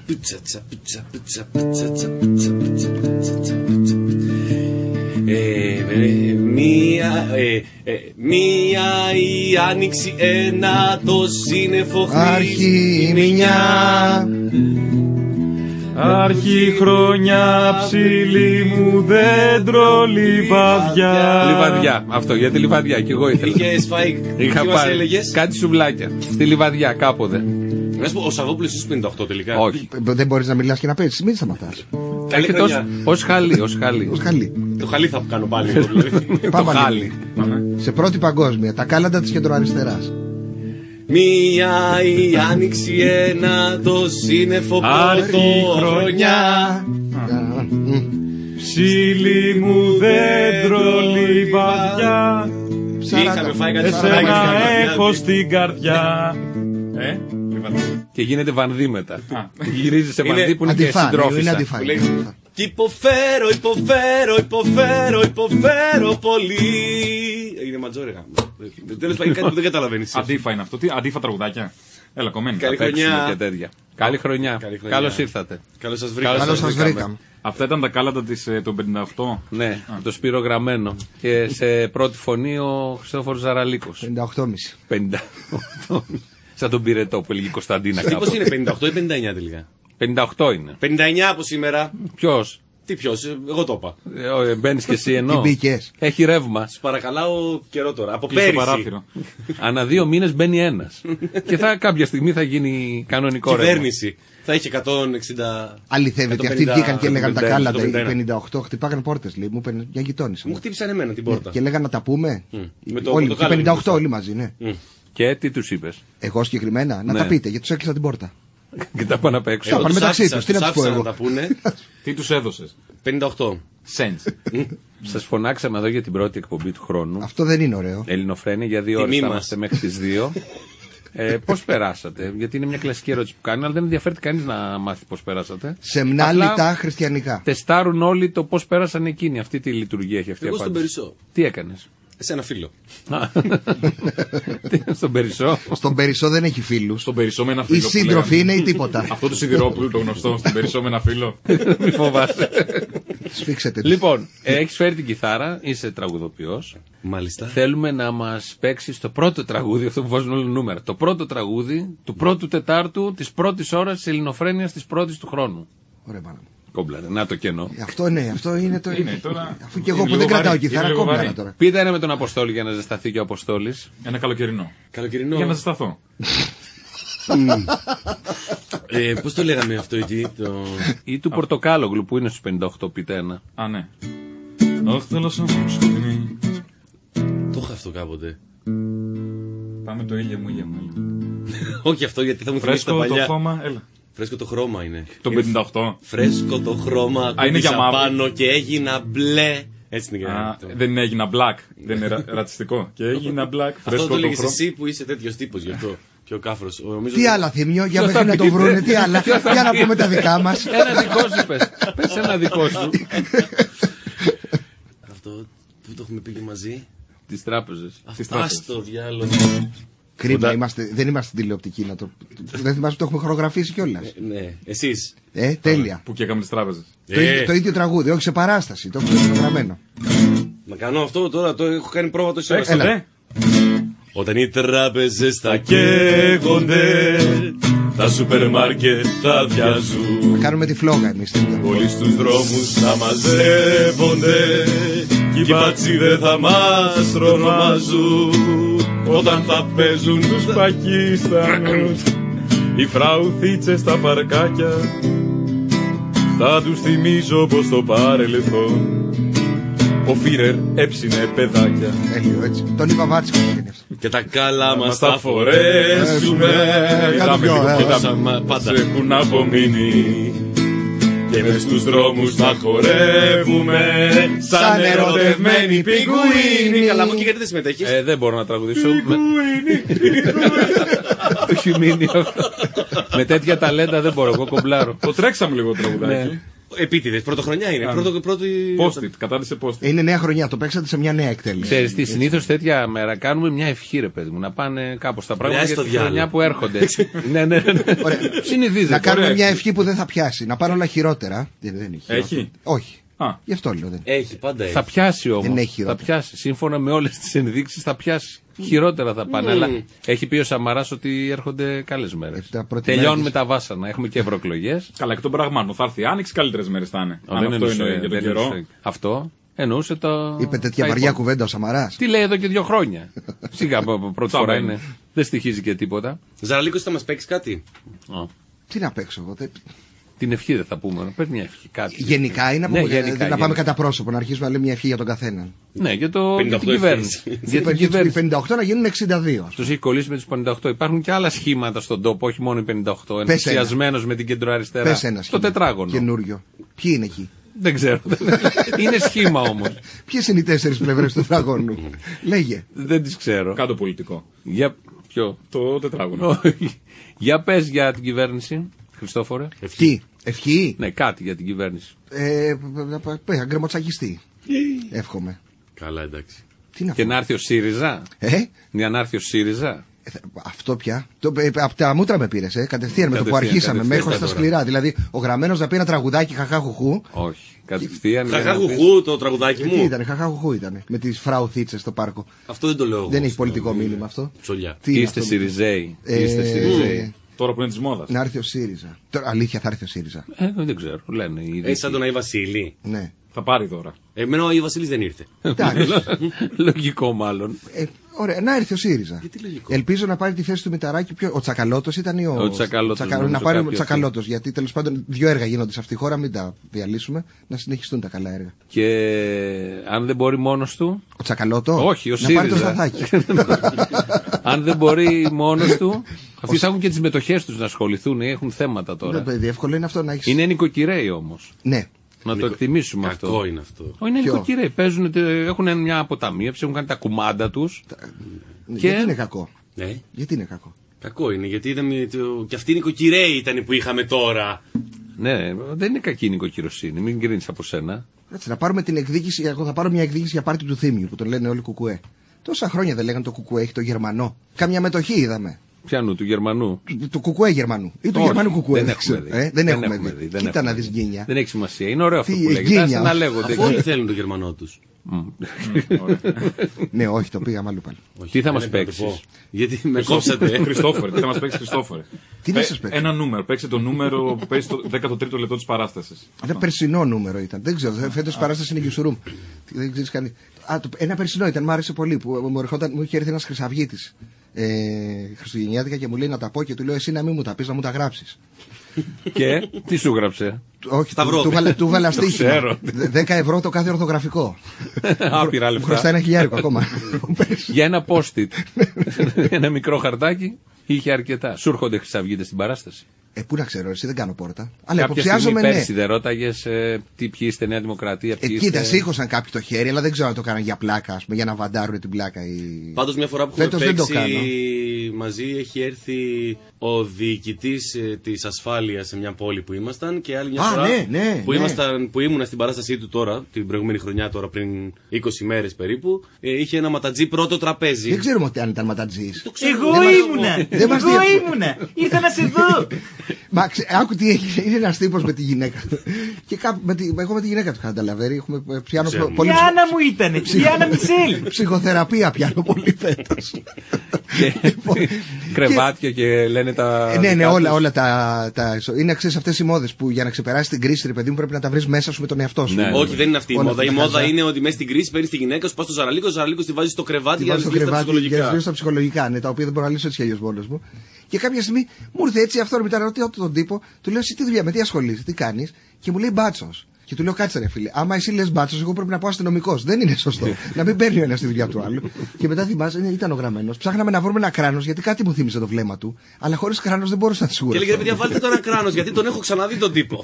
Μία η άνοιξη, ένα το σύννεφο αρχιμηνιά. Αρχή χρονιά, ψηλή μου δέντρο, λιβαδιά. Λιβαδιά, αυτό για τη Λιβαδιά και εγώ ήθελα. Είχα πάρει κάτι σουβλάκια στη Λιβαδιά κάποτε. Ο Σαββόπουλος είσαι 58 τελικά. Όχι. Δεν μπορείς να μιλάς και να παίζεις, μην σταματάς. Ως χαλί, ως χαλί. Χαλί. Το χαλί θα κάνω πάλι. Το χάλι. Σε πρώτη παγκόσμια, τα κάλαντα της κεντροαριστεράς. Μία η άνοιξη, ένα το σύννεφο πρώτο χρονιά. Ψηλή μου δέντρο, λιβαδιά. Είχαμε φάει κάτι εσένα έχω στην καρδιά. Και γίνεται βανδύ μετά. Γυρίζει σε βανδύ που είναι και συντρόφισσα. Κι υποφέρω πολύ. Είναι ματζόρεγα. Τέλος πάντων κάτι που δεν καταλαβαίνεις. Αντίφα είναι αυτό. Τι αντίφα τραγουδάκια. Έλα, κομμένη. Καλή χρονιά. Καλή χρονιά. Καλώς ήρθατε. Καλώς σας βρήκαμε. Αυτά ήταν τα κάλαντα των 58. Ναι, το Σπύρο Γραμμένο. Και σε πρώτη φωνή ο Χριστόφορος Ζαραλίκος. 58,5. 58. Σαν τον Πυρετό που έλεγε η Κωνσταντίνα. Πώς είναι 58 ή 59 τελικά? 58 είναι. 59 από σήμερα. Ποιος? Τι ποιος, εγώ το είπα. Μπαίνεις και εσύ ενώ. Τι μπήκες? Έχει ρεύμα. Σου παρακαλάω καιρό τώρα. Από Κλείς το πέρυσι. παράθυρο. Ανά 2 μήνες μπαίνει ένας. Και κάποια στιγμή θα γίνει κανονικό ρεύμα. Κυβέρνηση. Θα είχε 160. Αληθεύει ότι αυτοί βγήκαν και έλεγαν τα κάλαντα. Οι 58 χτυπάγαν πόρτες, λέει. Μου είπαν μια γειτόνισσα. Μου χτύπησαν εμένα την πόρτα. Και λέγαν να τα πούμε. Με το Όλοι, πορτοκάλι 58 όλοι μαζί, ναι. Και τι τους είπες? Εγώ συγκεκριμένα, να Ναι. τα πείτε, γιατί τους έκλεισα την πόρτα. Και τα πάνε απ' έξω. Τα πάνε μεταξύ τους, τι να τους πω να εγώ. τα πούνε. Τι τους έδωσες? 58. Σέντς. Σας φωνάξαμε εδώ για την πρώτη εκπομπή του χρόνου. Αυτό δεν είναι ωραίο. Ελληνοφρένεια για 2 ώρες. Θα είμαστε μέχρι τις 2. Πώς περάσατε? Γιατί είναι μια κλασική ερώτηση που κάνει, αλλά δεν ενδιαφέρεται κανείς να μάθει πώς περάσατε. Σεμνάλιτα χριστιανικά. Τεστάρουν όλοι το πώς πέρασαν εκείνοι. Αυτή τη λειτουργία έχει αυτή η Εγώ στον απάντηση. Περισσό. Τι έκανες? Σε ένα φίλο. Στον Περισσό. Στον Περισσό δεν έχει φίλους. Στον Περισσό με ένα φίλο. Η σύντροφη είναι ή τίποτα. Αυτό το Σιδηρόπουλο το γνωστό. Στον Περισσό με ένα φίλο. Μη φοβάσαι. Σφίξετε. Λοιπόν, έχεις φέρει την κιθάρα, είσαι τραγουδοποιός. Μάλιστα. Θέλουμε να μας παίξεις το πρώτο τραγούδι, αυτό που βάζουν όλα νούμερα. Το πρώτο τραγούδι του πρώτου Τετάρτου της πρώτης ώρας της Ελληνοφρένειας της πρώτης του χρόνου. Ωραία, μάνα μου. Κόμπλαρε, να το κενό. Αυτό ναι, αυτό είναι το. Είναι τώρα. Αφού και εγώ που δεν κρατάω κιθάρα, κόμπλαρα τώρα. Πείτε ένα με τον Αποστόλη για να ζεσταθεί και ο Αποστόλης. Ένα καλοκαιρινό. Καλοκαιρινό. Για να ζεσταθώ. Πώς το λέγαμε αυτό εκεί? Ή του Πορτοκάλογλου που είναι στους 58, πείτε ένα. Α, ναι. Αχ, θέλω σαν σκοτεινή. Το είχα αυτό κάποτε. Πάμε το ήλιο μου, ήλιο μου. Όχι αυτό, γιατί θα μου θυμίσει τα Φρέσκο το παλιά. χώμα, έλα. Φρέσκο το χρώμα είναι. Το 58. Φρέσκο το χρώμα. είναι για μαύρο. πάνω και έγινα μπλε. Έτσι είναι. Δεν έγινα black. Δεν είναι ρατσιστικό. Και έγινα black. Αυτό το λέγεις εσύ που είσαι τέτοιος τύπος γι' αυτό. Και ο Κάφρος. Τι άλλα, Θήμιο, για μέχρι να το βρούνε, τι άλλα. Για να πούμε τα δικά μας. Ένα δικό σου πες. Πες ένα δικό σου. Αυτό που το έχουμε πει και μαζί. Τις τράπεζες. Ας το διάλογο. Κρίμα, δεν είμαστε στην τηλεοπτική να το. Δεν θυμάσαι που το έχουμε χορογραφήσει κιόλας. Ναι, εσείς. Τέλεια. Που και έκαμε τις τράπεζες. Το ίδιο τραγούδι, όχι σε παράσταση, το έχουμε γραμμένο. Να κάνω αυτό τώρα, το έχω κάνει πρόβα το σήμερα. Έλα. Όταν οι τράπεζες θα καίγονται, τα σούπερ μάρκετ θα αδειάζουν. Θα κάνουμε τη φλόγα εμείς. Όλοι στους δρόμους θα μαζεύονται κι οι μπάτσοι δεν θα μας τρομάζουν. Όταν θα παίζουν τους Πακιστανούς, οι φραουθίτσες στα παρκάκια, θα τους θυμίζω πως το παρελθόν ο Φίρερ έψινε παιδάκια. Τέλειο, έτσι. Τον είπα Βάτσικο είναι αυτό. και τα καλά μας τα φορέσουμε. Κάτω Πάντα Έχουν απομείνει και μες στους δρόμους θα χορεύουμε σαν ερωτευμένοι πιγκουίνοι. Καλά μου, και γιατί δεν συμμετέχεις? Δεν μπορώ να τραγουδήσω. Το έχει μείνει αυτό. Με τέτοια ταλέντα δεν μπορώ, εγώ κομπλάρω. Το τρέξαμε λίγο τραγουδάκι. Επίτηδες, πρωτοχρονιά είναι. Post-it, κατάρτισε post-it. Είναι νέα χρονιά, το παίξατε σε μια νέα εκτέλεση. Ξέρεις τι, συνήθως τέτοια μέρα κάνουμε μια ευχή, ρε παιδί μου, να πάνε κάπως τα πράγματα για τη χρονιά που έρχονται. Ναι. Συνηθίζεται. Να κάνουμε μια ευχή που δεν θα πιάσει. Να πάνε όλα χειρότερα. Δεν έχει. Όχι. Γι' αυτό λέω. Έχει, πάντα έχει. Θα πιάσει όμως. Δεν έχει χειρότερα. Θα πιάσει. Σύμφωνα με όλες τις ενδείξεις θα πιάσει. Χειρότερα θα πάνε. Αλλά έχει πει ο Σαμαράς ότι έρχονται καλές μέρες. Τελειώνουμε τα βάσανα. Έχουμε και ευρωεκλογές. Καλά, εκ των πραγμάτων. Θα έρθει η άνοιξη, καλύτερες μέρες θα είναι. Αν αυτό είναι για τον καιρό. Αυτό εννοούσε το. Είπε τέτοια βαριά κουβέντα ο Σαμαράς. Τι λέει εδώ και 2 χρόνια. Σιγά πρώτη φορά είναι. Δεν στοιχίζει και τίποτα. Ζαραλίκος, θα μας παίξει κάτι? Τι να παίξω εγώ. Την ευχή δεν θα πούμε. Πες μια ευχή. Κάτι. Γενικά είναι να πάμε κατά πρόσωπο, να αρχίσουμε να λέμε μια ευχή για τον καθέναν. Ναι, για την κυβέρνηση. Για την 58 να γίνουν 62. Τους έχει κολλήσει με τους 58. Υπάρχουν και άλλα σχήματα στον τόπο, όχι μόνο οι 58. Ενθουσιασμένος με την κεντροαριστερά. Πες ένα στο τετράγωνο. Καινούριο. Ποιοι είναι εκεί? Δεν ξέρω. Είναι σχήμα όμως. Ποιες είναι οι 4 πλευρές του τετράγωνου? Λέγε. Δεν τις ξέρω. Κάτω πολιτικό. Για ποιο? Το τετράγωνο. Για πες για την κυβέρνηση, Χριστόφορε. Ευχή. Ναι, κάτι για την κυβέρνηση. Να γκρεμοτσακιστεί. Εύχομαι. Καλά, εντάξει. Και να έρθει ο ΣΥΡΙΖΑ. Για να έρθει ο ΣΥΡΙΖΑ. Αυτό πια. Από τα μούτρα με πήρες, κατευθείαν με το που αρχίσαμε, μέχρι στα σκληρά. Δηλαδή, ο Γραμμένος να πει ένα τραγουδάκι χαχάχουχού. Όχι. Κατευθείαν. Χαχάχουχού το τραγουδάκι μου. Τι ήταν, χαχάχουχού ήταν. Με τις φραουθίτσες στο πάρκο. Αυτό δεν το λέω εγώ. Δεν έχει πολιτικό μήνυμα αυτό. Ψολιά. Είστε ΣΥΡΙΖΑΙ. Τώρα που είναι τη μόδα. Να έρθει ο ΣΥΡΙΖΑ. Αλήθεια, θα έρθει ο ΣΥΡΙΖΑ. Δεν ξέρω. Λένε. Σαν τον Άι Βασίλη. Ναι. Θα πάρει δώρα. Εμένα ο Άι Βασίλης δεν ήρθε. Λογικό μάλλον. Ωραία, να έρθει ο ΣΥΡΙΖΑ. Ελπίζω να πάρει τη θέση του Μηταράκη. Ο Τσακαλώτος ήταν ή ο Τσακαλώτος. Να πάρει ο Τσακαλώτος. Γιατί τέλος πάντων 2 έργα γίνονται σε αυτή τη χώρα, μην τα διαλύσουμε. Να συνεχιστούν τα καλά έργα. Και αν δεν μπορεί μόνος του. Ο Τσακαλώτο. Όχι, ο ΣΥΡΙΖΑ. Να πάρει το Σταθάκι. Αν δεν μπορεί μόνος του. Αυτοί θα έχουν και τις μετοχές τους να ασχοληθούν. Έχουν θέματα τώρα. Εύκολο είναι αυτό να έχεις. Είναι νοικοκυρέοι όμως. Ναι. Να το εκτιμήσουμε αυτό. Κακό είναι αυτό. Όχι, είναι νοικοκυρέοι. Έχουν μια αποταμίευση, έχουν κάνει τα κουμάντα τους. Γιατί είναι κακό? Ναι. Γιατί είναι κακό? Κακό είναι, γιατί είδαμε. Και αυτοί οι νοικοκυρέοι ήταν που είχαμε τώρα. Ναι, δεν είναι κακή η νοικοκυροσύνη. Μην κρίνεις από σένα. Έτσι, να πάρουμε την εκδίκηση. Εγώ θα πάρω μια εκδίκηση για πάρτι του Θήμιου που τον λένε όλοι Κουκουέ. Τόσα χρόνια δεν λέγανε το Κουκουέ, έχει το Γερμανό. Κάμια μετοχή είδαμε. Πιανού, του Γερμανού. Του Κουκουέ Γερμανού. Ή του Γερμανού Κουκουέ. Δεν έχουμε δει. Κοίτα να δεις γκίνια. Δεν έχει σημασία. Είναι ωραίο αυτό που λέγεται. Να λέγονται. Αφού όλοι θέλουν το Γερμανό τους. Ναι, όχι, το πήγαμε αλλού πάλι. Τι θα μας παίξεις? Γιατί με κόψατε. Χριστόφορε, τι θα μας παίξει Χριστόφορε? Τι να σας παίξει? Ένα νούμερο. Παίξε το νούμερο που παίζει το 13ο λεπτό της παράστασης. Ένα περσινό νούμερο ήταν. Δεν ξέρω. Φέτος η παράσταση είναι Γιουσουρούμ. Δεν ξέρεις κανείς. Ένα περσινό ήταν, μου άρεσε πολύ. Που μου είχε έρθει ένας χρυσαυγίτης χριστουγεννιάτικα και μου λέει να τα πω και του λέω εσύ να μην μου τα πεις, να μου τα γράψεις. Και τι σου γράψε? Όχι, του βάλα στοίχημα. 10 ευρώ το κάθε ορθογραφικό. Άπειρα λεφτά. Χρωστά 1.000 ακόμα. Για ένα post-it. Ένα μικρό χαρτάκι είχε αρκετά. Σου έρχονται χρυσαυγίτες στην παράσταση? Πού να ξέρω, εσύ δεν κάνω πόρτα. Αλλά κάποια υποψιάζομαι, στιγμή πέρσι δεν ρώταγες ποιοι είστε Νέα Δημοκρατία, κοίτα, σήκωσαν κάποιοι το χέρι, αλλά δεν ξέρω αν το κάναν για πλάκα, ας πούμε, για να βαντάρουν την πλάκα. Πάντως μια φορά που έχουμε παίξει μαζί έχει έρθει ο διοικητής της ασφάλειας σε μια πόλη που ήμασταν και άλλη μια φορά που ήμουνα στην παράστασή του τώρα, την προηγούμενη χρονιά τώρα πριν 20 μέρες περίπου, είχε ένα ματατζή πρώτο τραπέζι. Δεν ξέρουμε αν ήταν ματατζής. Εγώ ήμουνα! Ήρθα να σε δω! Μα άκου τι έχει, είναι ένας τύπος με τη γυναίκα. Και εγώ με τη γυναίκα του καταλαβαίνει. Η Άννα μου ήτανε, η Άννα Μισελ. Ψυχοθεραπεία πιάνω πολύ φέτος. Κρεβάτια και λένε τα. Ναι, όλα τα. Είναι ξέρεις αυτές οι μόδες που για να ξεπεράσεις την κρίση, ρε παιδί μου, πρέπει να τα βρεις μέσα σου με τον εαυτό σου. Όχι, δεν είναι αυτή η μόδα. Η μόδα είναι ότι μέσα στην κρίση παίρνεις τη γυναίκα σου, πας στο Ζαραλίκο, τη βάζεις στο κρεβάτι για να τη βρεις στα ψυχολογικά. Ναι, τα οποία δεν μπορώ να λύσω έτσι κι αλλιώς μόνος μου. Και κάποια στιγμή μου ήρθε έτσι αυτό, μετά ρωτάω τον τύπο, του λέω εσύ τι δουλειά, με τι ασχολείσαι, τι κάνεις, και μου λέει μπάτσος. Και του λέω κάτσε ρε φίλε, άμα εσύ λες μπάτσος, εγώ πρέπει να πάω αστυνομικός. Δεν είναι σωστό. Να μην παίρνει ο ένας τη δουλειά του άλλου. Και μετά θυμάσαι, ήταν ο Γραμμένος. Ψάχναμε να βρούμε ένα κράνος, γιατί κάτι μου θύμισε το βλέμμα του. Αλλά χωρίς κράνος δεν μπορούσα να τη σιγουρευτώ. Και έλεγε παιδιά, βάλτε τώρα κράνος, γιατί τον έχω ξαναδεί τον τύπο.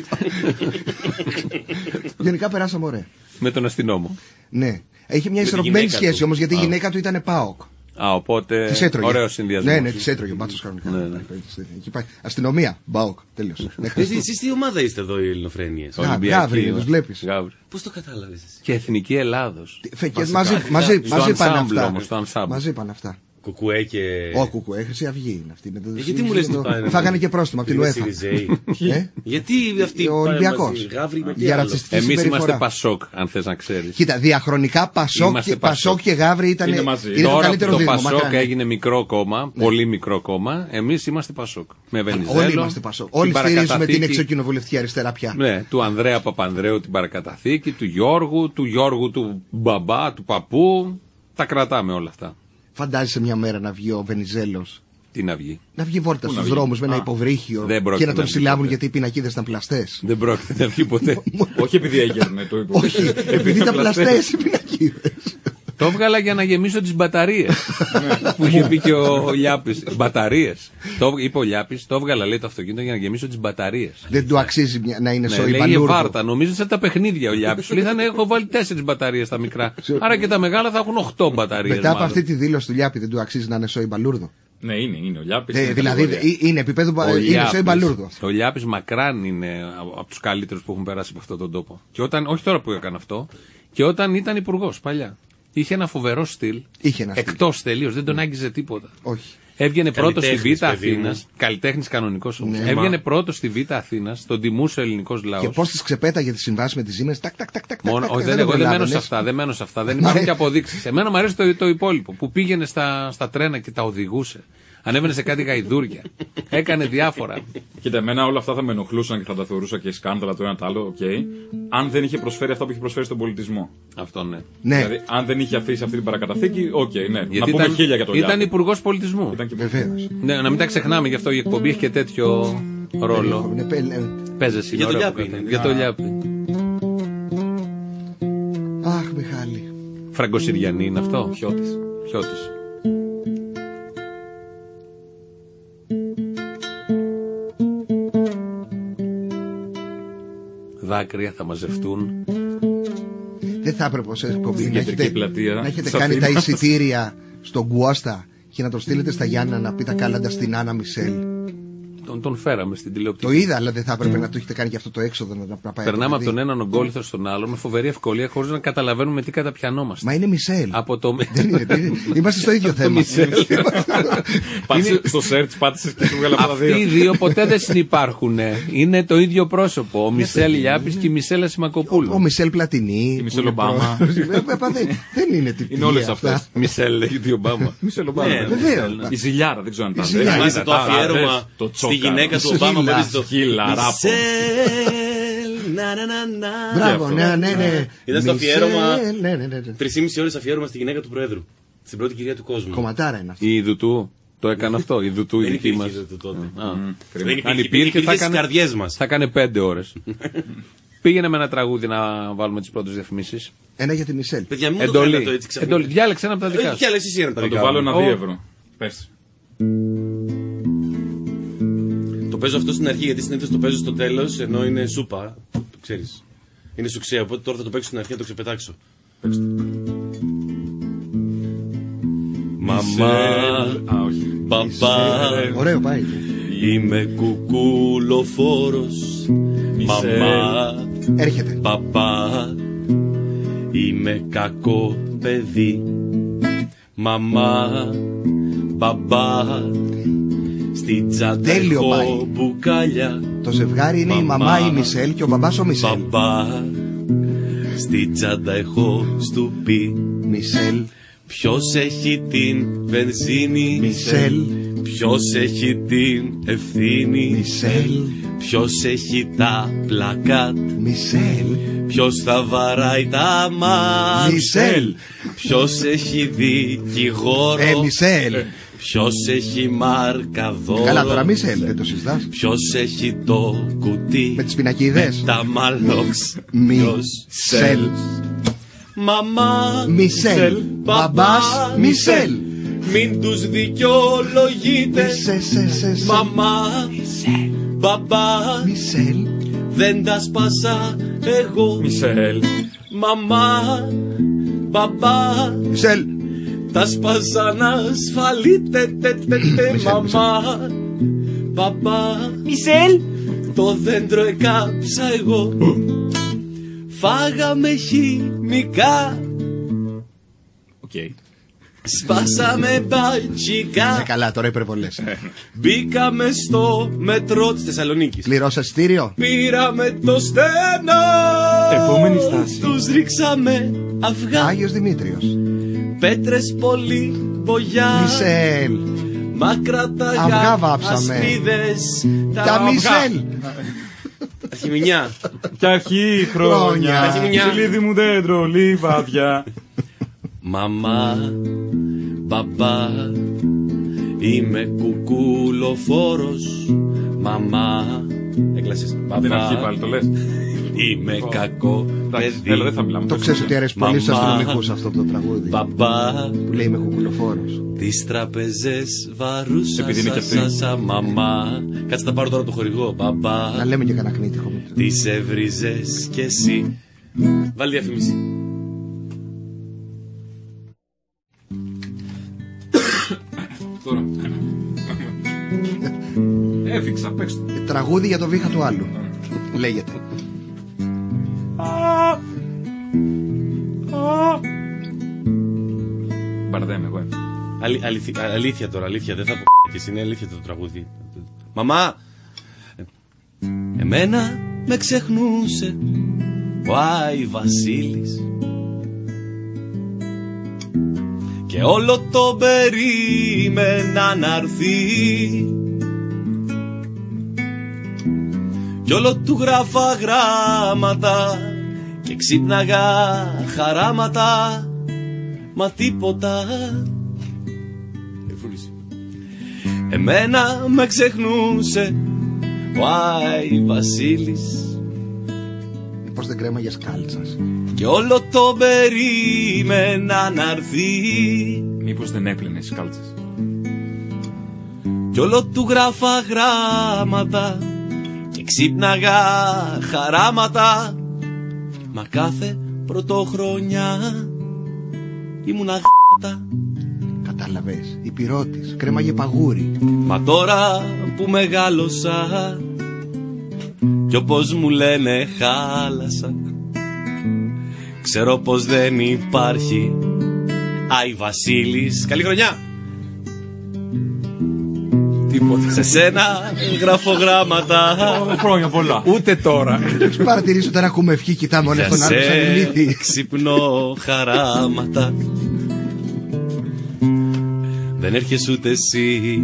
Γενικά περάσαμε ωραία. Με τον αστυνόμο. Ναι. Έχει μια ισορροπημένη σχέση όμως, γιατί η γυναίκα του ήταν ΠΑΟΚ. Οπότε. Ωραίο συνδυασμό. Ναι, τις έτρωγε ο Μπάτσος κανονικά. Ναι. Εκεί πάει. Αστυνομία. Μπαοκ. Τέλειωσε. Εσείς τι ομάδα είστε εδώ οι Ελληνοφρένειες? Γάβρι, τους βλέπεις. Πώς το κατάλαβες? Και Εθνική Ελλάδος. Μαζί πάνε αυτά. Κουκουέ και. Ω, Κουκουέ, Χρυσή Αυγή είναι αυτή. Γιατί μου λες τι πάνε? Φάγανε και πρόστιμο από την UEFA. Γιατί αυτοί. Ο Ολυμπιακός. Για ρατσιστική Εμείς συμπεριφορά. είμαστε Πασόκ, αν θες να ξέρεις. Κοίτα, διαχρονικά Πασόκ και Γάβρι ήταν το καλύτερο το δίδυμο. Πασόκ έγινε μικρό κόμμα, πολύ μικρό κόμμα. Εμείς είμαστε Πασόκ. Με Βενιζέλο. Όλοι είμαστε Πασόκ. Όλοι στηρίζουμε την εξοκοινοβουλευτική αριστερά πια. Ναι, του Ανδρέα Παπανδρέου την παρακαταθήκη, του Γιώργου του μπαμπά, του παππού. Τα κρατάμε όλα αυτά. Φαντάζεσαι μια μέρα να βγει ο Βενιζέλος. Τι να βγει? Να βγει βόλτα στους δρόμους με ένα υποβρύχιο και να τον συλλάβουν γιατί οι πινακίδες ήταν πλαστές. Δεν πρόκειται να βγει ποτέ. Όχι επειδή έγινε το υποβρύχιο. Όχι, επειδή ήταν πλαστές οι πινακίδες. Το έβγαλα για να γεμίσω τις μπαταρίες. Που είχε πει και ο Λιάπης. Μπαταρίες. Το είπε ο Λιάπης, το έβγαλα λέει το αυτοκίνητο για να γεμίσω τις μπαταρίες. Δεν του αξίζει να είναι σοϊ μπαλούρδο. μπαλούρδο. Βάρτα, νομίζω σαν τα παιχνίδια ο Λιάπης. Σου λέει έχω βάλει 4 μπαταρίες τα μικρά. Άρα και τα μεγάλα θα έχουν 8 μπαταρίες. Μετά από αυτή τη δήλωση του Λιάπη δεν του αξίζει να είναι σοϊ μπαλούρδο. Ναι, είναι ο Λιάπης. Δηλαδή είναι επίπεδο σοϊ μπαλούρδο. Ο Λιάπης μακράν είναι από τους καλύτερους που έχουν περάσει από αυτόν τον τόπο. Και όταν, όχι τώρα που έκανε αυτό, και όταν ήταν υπουργός παλιά. Είχε ένα φοβερό στυλ. Εκτός τελείως, δεν τον άγγιζε τίποτα. Όχι. Έβγαινε πρώτος στη Β' Αθήνας. Καλλιτέχνης κανονικός όμως. Ναι, έβγαινε πρώτος στη Β' Αθήνας, τον τιμούσε ο ελληνικός λαός. Και πώς τις ξεπέταγε τις συμβάσεις με τις Siemens. Εγώ δεν μένω σε αυτά. Δεν υπάρχουν και αποδείξεις. Εμένα μου αρέσει το υπόλοιπο. Που πήγαινε στα τρένα και τα οδηγούσε. Ανέβαινε σε κάτι γαϊδούρια. Έκανε διάφορα. Κοίτα, εμένα όλα αυτά θα με ενοχλούσαν και θα τα θεωρούσα και σκάνδαλα το ένα το άλλο, αν δεν είχε προσφέρει αυτά που είχε προσφέρει στον πολιτισμό. Αυτό ναι. Δηλαδή, αν δεν είχε αφήσει αυτή την παρακαταθήκη, ναι. Γιατί να πούμε χίλια για το Λιάπη. Ήταν υπουργός πολιτισμού. Βεβαίως. Ναι, να μην τα ξεχνάμε, γι' αυτό η εκπομπή έχει και τέτοιο ρόλο. Παίζεσαι για το Λιάπη. Αχ, Μιχάλη. Φραγκοσυριανή είναι αυτό. Χιώτης. Δάκρυα θα μαζευτούν. Δεν θα έπρεπε ως εκπομπή να έχετε Σαφίνα. κάνει τα εισιτήρια στον Κουώστα και να το στείλετε στα Γιάννα να πει τα κάλαντα στην Άννα Μισελ. Τον φέραμε στην τηλεοπτική. Το είδα, αλλά δεν θα έπρεπε να το έχετε κάνει και αυτό το έξοδο να πάει. Περνάμε από τον έναν ογκόλυθο στον άλλον με φοβερή ευκολία χωρίς να καταλαβαίνουμε τι καταπιανόμαστε. Μα είναι Μισελ. Δεν είναι. Είμαστε στο ίδιο θέμα. Πάτησε στο search, πάτησε και σου βγάλε από τα δύο. Αυτοί οι δύο ποτέ δεν συνυπάρχουν. Είναι το ίδιο πρόσωπο. Ο Μισελ Λιάπης και η Μισέλα Σιμακοπούλου. Ο Μισελ Πλατινί. Η Μισελ Ομπάμα. Δεν είναι τυπική. Είναι όλες αυτές. Μισελ λέγεται Ομπάμα. Μισελ Ομπάμα. Η Ζηλιάρα, δεν ξέρω αν τα θυμάστε το αφιέρωμα στη γυναίκα του Ομπάμα που έδειξε το Χιλαράπο. Μπράβο, ναι. Ήταν στο αφιέρωμα 3,5 ώρες αφιέρωμα στη γυναίκα του Προέδρου. Στην πρώτη κυρία του κόσμου. Κομματάρα είναι αυτό. Η Ιδουτού το έκανε αυτό. Η Ιδουτού η δική μας. Αν υπήρχε στις καρδιές μας. Θα έκανε 5 ώρες. Πήγαινε με ένα τραγούδι να βάλουμε τις πρώτες διαφημίσεις. Ένα για τη Μισελ. Παιδιά, μην το κάνετε έτσι ξαφνικά. Διάλεξε ένα από τα δικά σου. Θα το βάλω ένα 2 ευρώ. Πες. Το παίζω αυτό στην αρχή γιατί συνήθως το παίζω στο τέλος ενώ είναι σούπα. Το ξέρεις. Είναι σουξέα. Οπότε τώρα θα το παίξω στην αρχή να το ξεπετάξω. Μαμά, παπά. Ωραίο πάει. Είμαι κουκουλοφόρος. Μαμά, έρχεται. Παπά, είμαι κακό παιδί. Μαμά, μπαμπά, στην τσάντα έχω μπουκάλια. Το ζευγάρι είναι η μαμά η Μισελ και ο μπαμπάς ο Μισελ. Μπαμπά, στην τσάντα έχω στουπί. Μισελ. Ποιος έχει την βενζίνη? Μισελ. Ποιος έχει την ευθύνη? Μισελ. Ποιος έχει τα πλακάτ? Μισελ. Ποιος θα βαράει τα μάτια? Μισελ. Ποιος έχει δικηγόρο? Μισελ. Ποιος έχει μάρκα δώρο? Καλά τώρα Μισελ, δεν το συζητάς. Ποιος έχει το κουτί με τις πινακίδες? Με τα μάλοξ. Μισελ. Μαμά Μισελ. Μπαμπάς Μισελ. Μην τους δικαιολογείτε. Μαμά μπαμπά Μισελ. Δεν τα σπάσα εγώ. Μισελ. Μαμά μπαμπά Μισελ. Τα σπάσαν ασφαλή, μαμά, παπά. Μισελ. Το δέντρο εκάψα εγώ. Φάγαμε χημικά. Okay. Σπάσαμε μπατζικά. Καλά, τώρα υπερβολές. Μπήκαμε στο μετρό της Θεσσαλονίκης. Πληρώσα εισιτήριο. Πήραμε το στενό. Επόμενη στάση. Τους ρίξαμε αυγά. Άγιος Δημήτριος. Πέτρες πολύ μπογιά. Μισελ. Μα κρατάγα αυγά βάψαμε. ασπίδες. Τα Μισελ. Αρχιμηνιά. Κι αρχή χρόνια. Ψιλίδι μου δέντρο, λιβαδιά. Μαμά, μπαμπά, είμαι κουκουλοφόρος. Μαμά, έκλασες. Δεν αρχή πάλι, το λες. Είμαι κακό παιδί. Έλα, δεν θα μιλάμε. Το ξέρεις ότι αρέσει πολύ στους αστυνομικούς αυτό το τραγούδι. Μπαμπά, που λέει είμαι κουκουλοφόρος. τις τραπεζές βαρούσα σαν μαμά. Κάτσε να πάρω τώρα το χορηγό. Μπαμπά, να λέμε και κανένα κνήτικο. τις έβριζες κι εσύ. Βάλει διαφήμιση. Τώρα. Έφυξα, παίξτε. Τραγούδι για το βήχα του άλλου. Λέγεται. Μπαρδέμαι εγώ. Αλήθεια τώρα, αλήθεια. Δεν θα πω και εσύ, είναι αλήθεια το τραγούδι. Μαμά, εμένα με ξεχνούσε ο Άι Βασίλης και όλο το περίμενα να έρθει κι όλο του γράφα γράμματα και ξύπναγα χαράματα, μα τίποτα. Εμένα με ξεχνούσε ο Άι Βασίλης. Πώς δεν κρέμαγες κάλτσας. Και όλο το περίμενα να έρθει. Μήπως δεν έπλαινες κάλτσες. Κι όλο του γράφα γράμματα και ξύπναγα χαράματα, μα κάθε πρωτοχρονιά ήμουν αγάματα. Κατάλαβες, υπηρώτης, κρέμαγε παγούρι. Μα τώρα που μεγάλωσα κι όπως μου λένε χάλασα, ξέρω πως δεν υπάρχει Άι Βασίλης. Καλή χρονιά! Τίποτα. Σε σένα γράφω γράμματα. Χρόνια πολλά. Ούτε τώρα. Έχεις παρατηρήσει όταν ακούμε ευχή, κοιτάμε όλες τον άλλο σαν ηλίθι. Ξυπνώ χαράματα. Δεν έρχεσαι ούτε εσύ.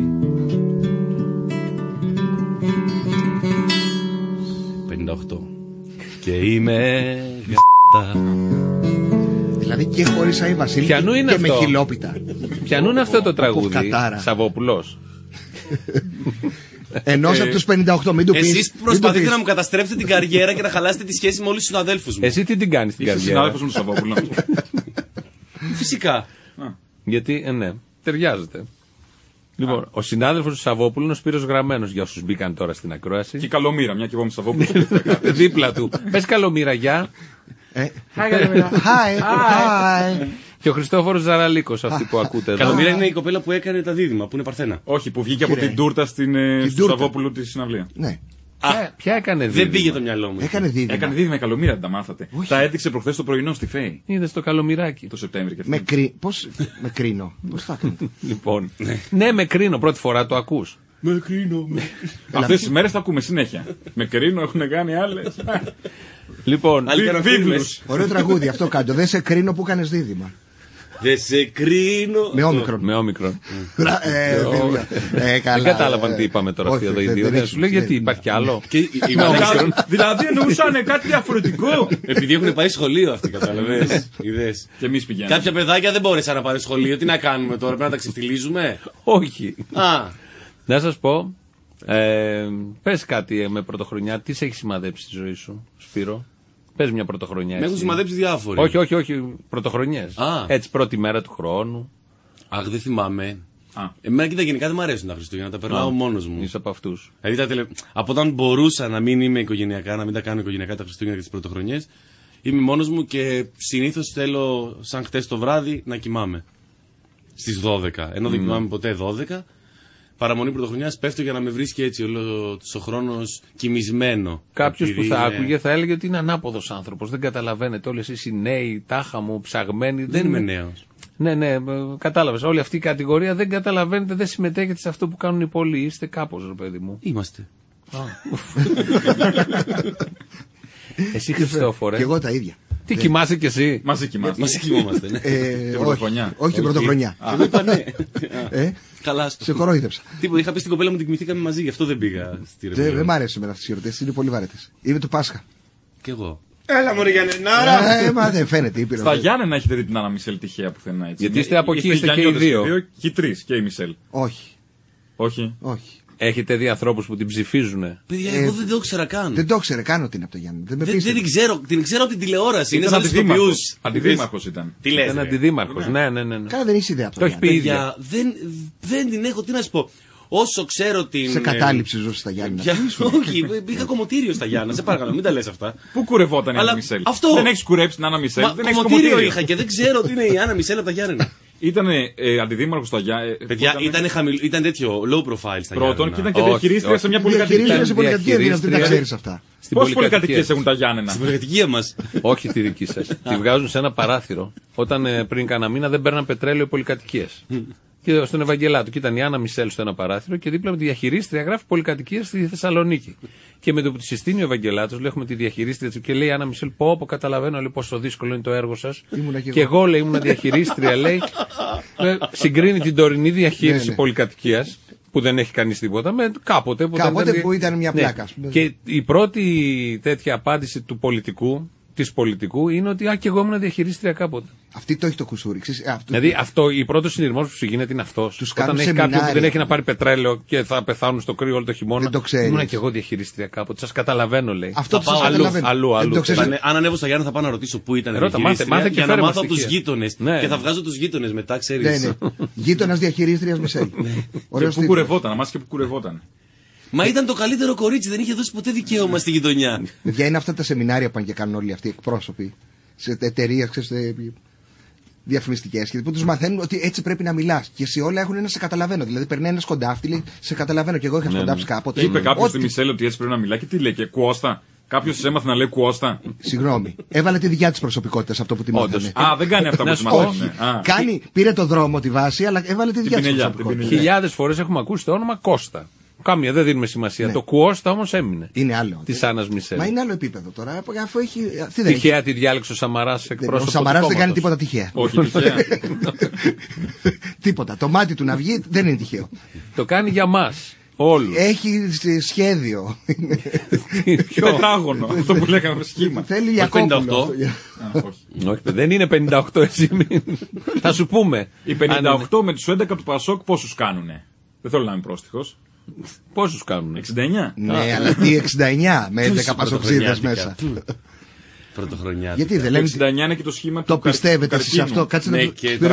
58. Και είμαι γάτα. Δηλαδή και χωρίς Άι Βασίλη και αυτό? με χιλόπιτα. Ποιανού είναι αυτό το τραγούδι? Σαββόπουλος. Ενός από τους 58, μην του πεις. Εσείς προσπαθείτε να μου καταστρέψετε την καριέρα και να χαλάσετε τη σχέση με όλους τους συναδέλφους μου. Εσύ τι την κάνεις την καριέρα? Είσαι συνάδελφος μου του Σαββόπουλου. Φυσικά. Γιατί, ναι, ταιριάζεται. Λοιπόν, ο συνάδελφος του Σαββόπουλου είναι ο Σπύρος Γραμμένος, για όσους μπήκαν τώρα στην ακρόαση. Και Καλομήρα, μια και εγώ είμαι Σαββόπουλο. Δίπλα του. Πες Καλομήρα, γεια. Hi. Και ο Χριστόφορος Ζαραλίκος, αυτή που ακούτε εδώ. Καλομήρα είναι η κοπέλα που έκανε τα δίδυμα, που είναι Παρθένα. Όχι, που βγήκε από την τούρτα στο Σαββόπουλο τη συναυλία. Ναι. Ποια έκανε δίδυμα? Δεν πήγε το μυαλό μου. Έκανε δίδυμα η Καλομήρα, δεν τα μάθατε. Τα έδειξε προχθές το πρωινό στη ΦΕΗ. Είδες το Καλομηράκι. Το Σεπτέμβρη και αυτό. Πώς με κρίνω? Πώς θα κάνω? Λοιπόν, ναι, με κρίνω, πρώτη φορά το ακούς. Με κρίνω. Αυτές τις μέρες τα ακούμε συνέχεια. Με κρίνω, έχουν κάνει άλλες. Λοιπόν, βίβλους. Ωραίο τραγούδι αυτό κάτω. Δεν σε κρίνω που κάνεις δίδυμα. Δεν σε κρίνω. Με όμικρον. Δεν κατάλαβαν τι είπαμε τώρα αυτοί εδώ οι δύο. Δεν σου λέει γιατί υπάρχει κι άλλο. Δηλαδή εννοούσαν κάτι διαφορετικό. Επειδή έχουν πάει σχολείο αυτοί, καταλαβαίνεις. Και εμείς πηγαίνουμε. Κάποια παιδάκια δεν μπόρεσαν να πάνε σχολείο. Τι να κάνουμε τώρα, πρέπει να τα ξεφτιλίζουμε? Όχι. Να σας πω, πες κάτι με πρωτοχρονιά. Τι σε έχει σημαδέψει στη ζωή σου, Σπύρο? Πες μια πρωτοχρονιά. Με έχουν σημαδέψει διάφοροι. Όχι, πρωτοχρονιές. Έτσι, πρώτη μέρα του χρόνου. Αχ, δεν θυμάμαι. Εμένα κοίτα, γενικά δεν μου αρέσουν τα Χριστούγεννα, τα περνάω μόνος μου. Είσαι από αυτούς. Δηλαδή, από όταν μπορούσα να μην είμαι οικογενειακά, να μην τα κάνω οικογενειακά τα Χριστούγεννα και τις πρωτοχρονιές, είμαι μόνος μου και συνήθως θέλω, σαν χτες το βράδυ, να κοιμάμαι. στις 12. Ενώ δεν κοιμάμαι ποτέ 12. Παραμονή πρωτοχρονιάς πέφτω για να με βρίσκει έτσι ο χρόνος κοιμισμένο. Κάποιος που θα άκουγε θα έλεγε ότι είναι ανάποδος άνθρωπος. Δεν καταλαβαίνετε. Όλοι εσείς οι νέοι, τάχα μου, ψαγμένοι. Δεν είμαι νέος. Ναι, κατάλαβες. Όλη αυτή η κατηγορία δεν καταλαβαίνετε, δεν συμμετέχετε σε αυτό που κάνουν οι πολλοί. Είστε κάπως, ρε παιδί μου. Είμαστε. Εσύ, Χριστόφορε. Και εγώ τα ίδια. Τι κοιμάσαι κι εσύ? Μαζί κοιμόμαστε, ναι. Όχι την πρωτοχρονιά. Καλά, σε κορόιδεψα. Τίποτα, είχα πει στην κοπέλα μου ότι κοιμηθήκαμε μαζί, γι' αυτό δεν πήγα στη Ρεβιόν. Δεν μ' αρέσει εμένα αυτές οι ερωτήσεις, είναι πολύ βαρετές. Είμαι του Πάσχα. Κι εγώ. Έλα μωρέ Γιαννενάρα. Μα δεν φαίνεται. Στα Γιάννενα έχετε δει την Άννα Μισελ τυχαία πουθενά έτσι? Γιατί είστε από εκεί, είστε και οι δύο. Και οι τρεις, και η Μισελ. Όχι. Έχετε δει ανθρώπους που την ψηφίζουνε? Παιδιά, εγώ δεν το ήξερα καν. Δεν το ήξερα καν ότι είναι από το Γιάννη. Δεν την ξέρω. Την ξέρω από την τηλεόραση. Είναι σαν αντιδήμαρχος. Αντιδήμαρχος ήταν. Τι λες? Ήταν αντιδήμαρχος. Ναι. Καλά, δεν είσαι ιδέα από το έχει πει ίδια. Δεν την έχω, τι να σου πω. Όσο ξέρω την. Σε κατάληψη ζούσε στα Γιάννη. Όχι, είχα κομμωτήριο στα Γιάννα. Σε παρακαλώ, μην τα λες αυτά. Πού κουρευόταν η Άννα Μισελ? Δεν έχει κουρέψει την Άννα Μισελ. Κομμωτήριο είχα και δεν ξέρω τι είναι η Άννα Μισελ από τα Γιάννενα. Ήταν αντιδήμαρχος στα Γιάννενα. Παιδιά, ήταν τέτοιο low profile στα Γιάννενα. Πρώτον, και ήταν και διαχειρίστρια σε μια πολυκατοικία. Διαχειρίστρια σε πολυκατοικία, δεν τα ξέρεις αυτά. Πόσες πολυκατοικίες έχουν τα Γιάννενα? Στην πολυκατοικία μας. Όχι τη δική σας. Τη βγάζουν σε ένα παράθυρο. Όταν πριν κάνα μήνα δεν παίρναν πετρέλαιο οι πολυκατοικίες. Και στον Ευαγγελάτο. Και ήταν η Άννα Μισελ στο ένα παράθυρο και δίπλα με τη διαχειρίστρια γράφει πολυκατοικίες στη Θεσσαλονίκη. Και με το που τη συστήνει ο Ευαγγελάτος, έχουμε τη διαχειρίστρια του και λέει: Άννα Μισελ, πω, καταλαβαίνω λέει, πόσο δύσκολο είναι το έργο σας. Και εγώ λέει: ήμουν διαχειρίστρια, λέει. Συγκρίνει την τωρινή διαχείριση πολυκατοικίας, που δεν έχει κανείς τίποτα, με κάποτε που ήταν μια πλάκα. Και η πρώτη τέτοια απάντηση του πολιτικού, της πολιτικού, είναι ότι και εγώ ήμουν διαχειρίστρια κάποτε. Αυτή το έχει το κουσούρι. Δηλαδή, η πρώτο συνειρμός που σου γίνεται είναι αυτός. Όταν έχει κάποιον που δεν έχει να πάρει πετρέλαιο και θα πεθάνουν στο κρύο όλο το χειμώνα. Δεν το ξέρεις. Ήμουν και εγώ διαχειρίστρια κάποτε. Σας καταλαβαίνω, λέει. Αυτό θα πάω αλλού. Αν ανέβω στα Γιάννα θα πάω να ρωτήσω πού ήταν μάθε για να μάθω από τους γείτονες. Και θα βγάζω τους γείτονες μετά, ξέρεις. Γείτονας διαχειρίστριας Μισελ. Πού κουρευόταν, αμάς και πού κουρευόταν. Μα ήταν το καλύτερο κορίτσι, δεν είχε δώσει ποτέ δικαίωμα στη γειτονιά. Ποια είναι αυτά τα σεμινάρια που πάνε και κάνουν όλοι αυτοί οι εκπρόσωποι σε εταιρείες, διαφημιστικές, που τους μαθαίνουν ότι έτσι πρέπει να μιλάς. Και σε όλα έχουν ένα σε καταλαβαίνω. Δηλαδή περνάει ένα σκοντάφτη, λέει σε καταλαβαίνω και εγώ είχα σκοντάψει κάποτε. Είπε κάποιος στη Μισελ ότι έτσι πρέπει να μιλάει και τι λέει και κουώστα. Κάποιος της έμαθε να λέει κουώστα. Συγγνώμη. Έβαλε τη δικιά της προσωπικότητα αυτό που τη μάθανε. Δεν κάνει αυτά που τη μάθανε. Πήρε το δρόμο τη βάση, αλλά έβαλε τη δικιά της προσωπικότητα. Χιλιάδες φορές έχουμε ακούσει το όνομα Κώστα. Κάμια, δεν δίνουμε σημασία. Ναι. Το κουώστα όμως έμεινε. Είναι άλλο. Της Άννας Μισελ. Μα είναι άλλο επίπεδο τώρα. Αφού έχει. Τυχαία τη διάλεξε ο Σαμαράς εκπρόσωπο. Ο Σαμαράς δεν κάνει τίποτα τυχαία. Όχι, τυχαία. Τίποτα. Το μάτι του να βγει δεν είναι τυχαίο. Το κάνει για μας. Όλους. Έχει σχέδιο. Τετράγωνο. Αυτό που λέγαμε σχήμα. Θέλει για 58. Όχι, δεν είναι 58 εσύ. Θα σου πούμε. Οι 58 με τους 11 του Πασόκ πόσους κάνουνε? Δεν θέλω να είμαι πρόστιχος. Πόσους κάνουνε? 69. Ναι, αλλά τι 69 με 11 πασοξίδες μέσα. Πρωτοχρονιά. Γιατί δεν λέμε. 69 είναι και το σχήμα το πιστεύετε εσείς αυτό? Κάτσε να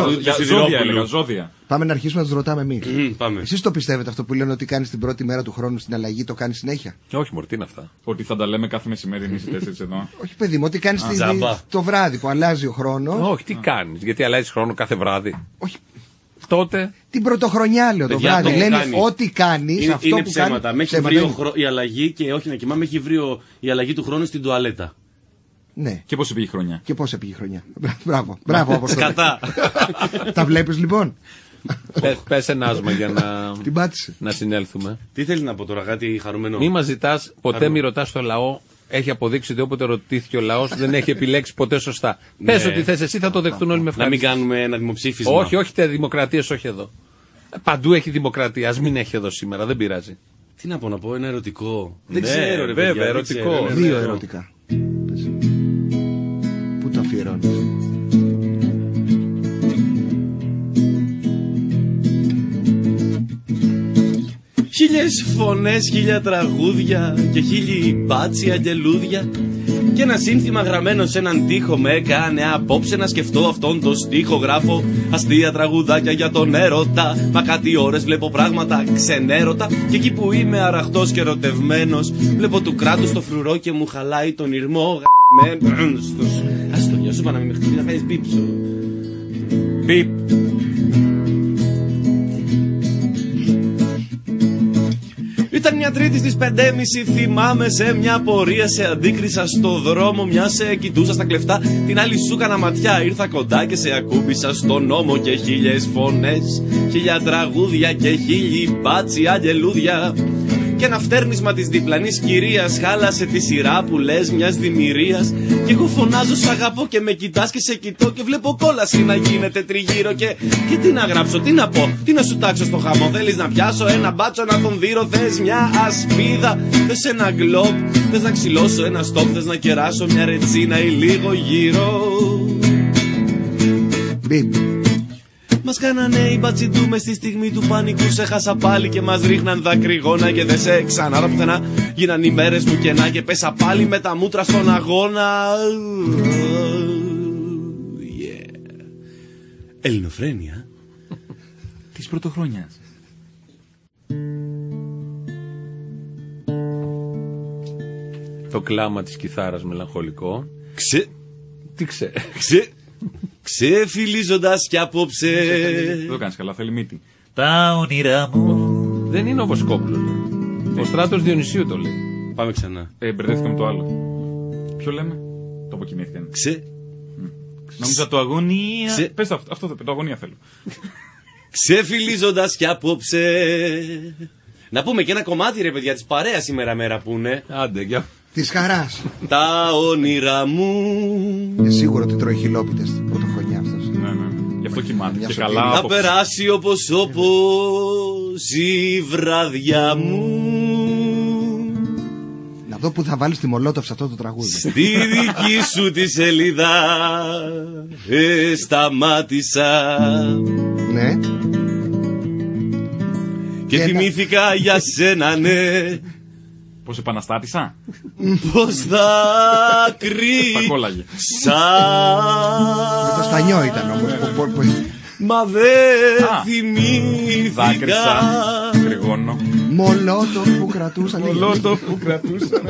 το ζώδια. Πάμε να αρχίσουμε να τους ρωτάμε εμείς. Εσείς το πιστεύετε αυτό που λένε ότι κάνεις την πρώτη μέρα του χρόνου στην αλλαγή, το κάνεις συνέχεια? Όχι, μωρ, τι είναι αυτά. Ότι θα τα λέμε κάθε μεσημέρι εμείς οι τέσσερις εδώ. Όχι, παιδί μου, ότι κάνεις το βράδυ που αλλάζει ο χρόνος. Όχι, τι κάνεις? Γιατί αλλάζει χρόνο κάθε βράδυ. Όχι. Τότε. Την πρωτοχρονιά λέω το βράδυ. Λένε ό,τι κάνεις. Αυτό είναι που ψέματα. Με έχει βρει η αλλαγή και όχι να κοιμάμαι, έχει βρει η αλλαγή του χρόνου στην τουαλέτα. Ναι. Και πώς επήγε χρονιά. Και πώς επήγε χρονιά. Μπράβο όπως το Σκατά. Τα βλέπεις λοιπόν. Πες ένα άσμα για να συνέλθουμε. Τι θέλει να πω τώρα, κάτι χαρούμενο? Μη μας ζητάς, ποτέ μη ρωτάς το λαό. Έχει αποδείξει ότι όποτε ρωτήθηκε ο λαός δεν έχει επιλέξει ποτέ σωστά. Πες ότι θες εσύ, θα το δεχτούν όλοι με ευχαρίστηση. Να μην κάνουμε ένα δημοψήφισμα. Όχι, δημοκρατίες όχι εδώ. Παντού έχει δημοκρατία. Ας μην έχει εδώ σήμερα, δεν πειράζει. Τι να πω, ένα ερωτικό. Δεν ξέρω, ρε βέβαια, ερωτικό. Δύο ερωτικά. Πού το αφιερώνεις? Χίλιες φωνές, 1000 τραγούδια και 1000 μπάτσια και λούδια. Και ένα σύνθημα γραμμένο σε έναν τοίχο με έκανε απόψε να σκεφτώ αυτόν το στίχο. Γράφω αστεία τραγουδάκια για τον έρωτα. Μα κάτι ώρες βλέπω πράγματα ξενέρωτα. Και εκεί που είμαι αραχτός και ερωτευμένος, βλέπω του κράτους το φρουρό και μου χαλάει τον ηρμό. Άστο, για σου είπα να μην με χτυπήσει, να κάνεις μπίψο. Μπίπ. Ήταν μια Τρίτη στις 5:30, θυμάμαι, σε μια πορεία σε αντίκρισα στο δρόμο. Μια σε κοιτούσα στα κλεφτά, την άλλη σου έκανα ματιά. Ήρθα κοντά και σε ακούμπησα στον νόμο. Και 1000 φωνές, 1000 τραγούδια και 1000 μπάτσι αγγελούδια. Και ένα φτέρνισμα της διπλανής κυρίας χάλασε τη σειρά που λες μιας δημιουργίας. Και εγώ φωνάζω σ' αγαπώ και με κοιτάς και σε κοιτώ. Και βλέπω κόλαση να γίνεται τριγύρω. Και τι να γράψω, τι να πω, τι να σου τάξω στο χαμό. Θέλεις να πιάσω ένα μπάτσο να τον δείρω. Θες μια ασπίδα, θες ένα γκλόπ. Θες να ξυλώσω ένα στόπ. Θες να κεράσω μια ρετσίνα ή λίγο γύρω. Μας κάνανε οι μπατσιντού μες στη στιγμή του πανικού. Σε χάσα πάλι και μας ρίχναν δακρυγόνα. Και δεν σε ξανά πουθενά. Γίναν οι μέρες μου κενά. Και πέσα πάλι με τα μούτρα στον αγώνα. Ελληνοφρένεια της πρωτοχρονιάς. Το κλάμα της κιθάρας μελαγχολικό. Τι Ξεφυλίζοντας κι απόψε. Δεν το κάνεις καλά, θέλει μύτη. Τα όνειρά μου. Δεν είναι ο Βοσκόπουλος. Ο Στράτος Διονυσίου το λέει. Πάμε ξανά. Μπερδεύτηκα με το άλλο. Ποιο λέμε? Το αποκοιμήθηκαν. Νόμιζα το αγωνία. Πες αυτό το αγωνία θέλω. Ξεφυλίζοντας κι απόψε. Να πούμε και ένα κομμάτι ρε παιδιά της παρέας σήμερα μέρα που είναι. Άντε, για. Της χαράς. Τα όνειρα μου. Είναι σίγουρο ότι τρώει χιλόπιτες την πρωτοχρονιά αυτός. Ναι. Γι' αυτό κοιμάται. Και σωτήρια. καλά. Θα περάσει όπως η βραδιά μου. Να δω που θα βάλεις τη Μολότοφ σε αυτό το τραγούδι. Στη δική σου τη σελίδα σταμάτησα. Ναι. Και θυμήθηκα για σένα, ναι. Πώς επαναστάτησα? Πως θα κρύψα. Με το στανιό ήταν όμως. Μα δεν θυμήθηκα. Δάκρυσα, κρυγώνω. Μολότοφ που κρατούσαν. Μολότοφ που κρατούσαν.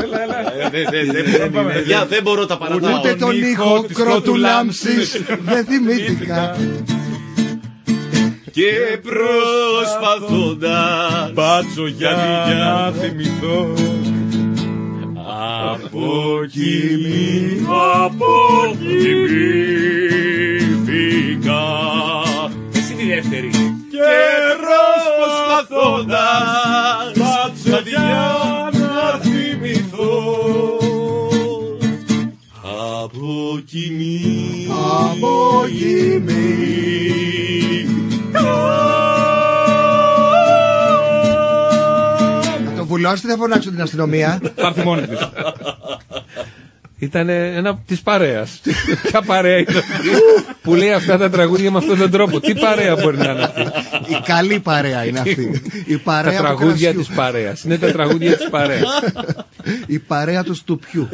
Έλα. Δεν μπορώ τα παρατάω. Ούτε τον ήχο κρότου λάμψης δεν θυμήθηκα. Και προσπαθώντας μπάτσο για να θυμηθώ. Αποκοιμήθηκα. Εσύ τη δεύτερη. Και προσπαθώντας μπάτσο για να θυμηθώ. Να το βουλώσετε, θα φωνάξω την αστυνομία. Θα έρθει μόνη της. Ήταν ένα της παρέας. Ποια παρέα είναι αυτή που λέει αυτά τα τραγούδια με αυτόν τον τρόπο? Τι παρέα μπορεί να είναι αυτή? Η καλή παρέα είναι αυτή. Η παρέα Τα τραγούδια της παρέας. Είναι τα τραγούδια της παρέας. Η παρέα του στουπιού.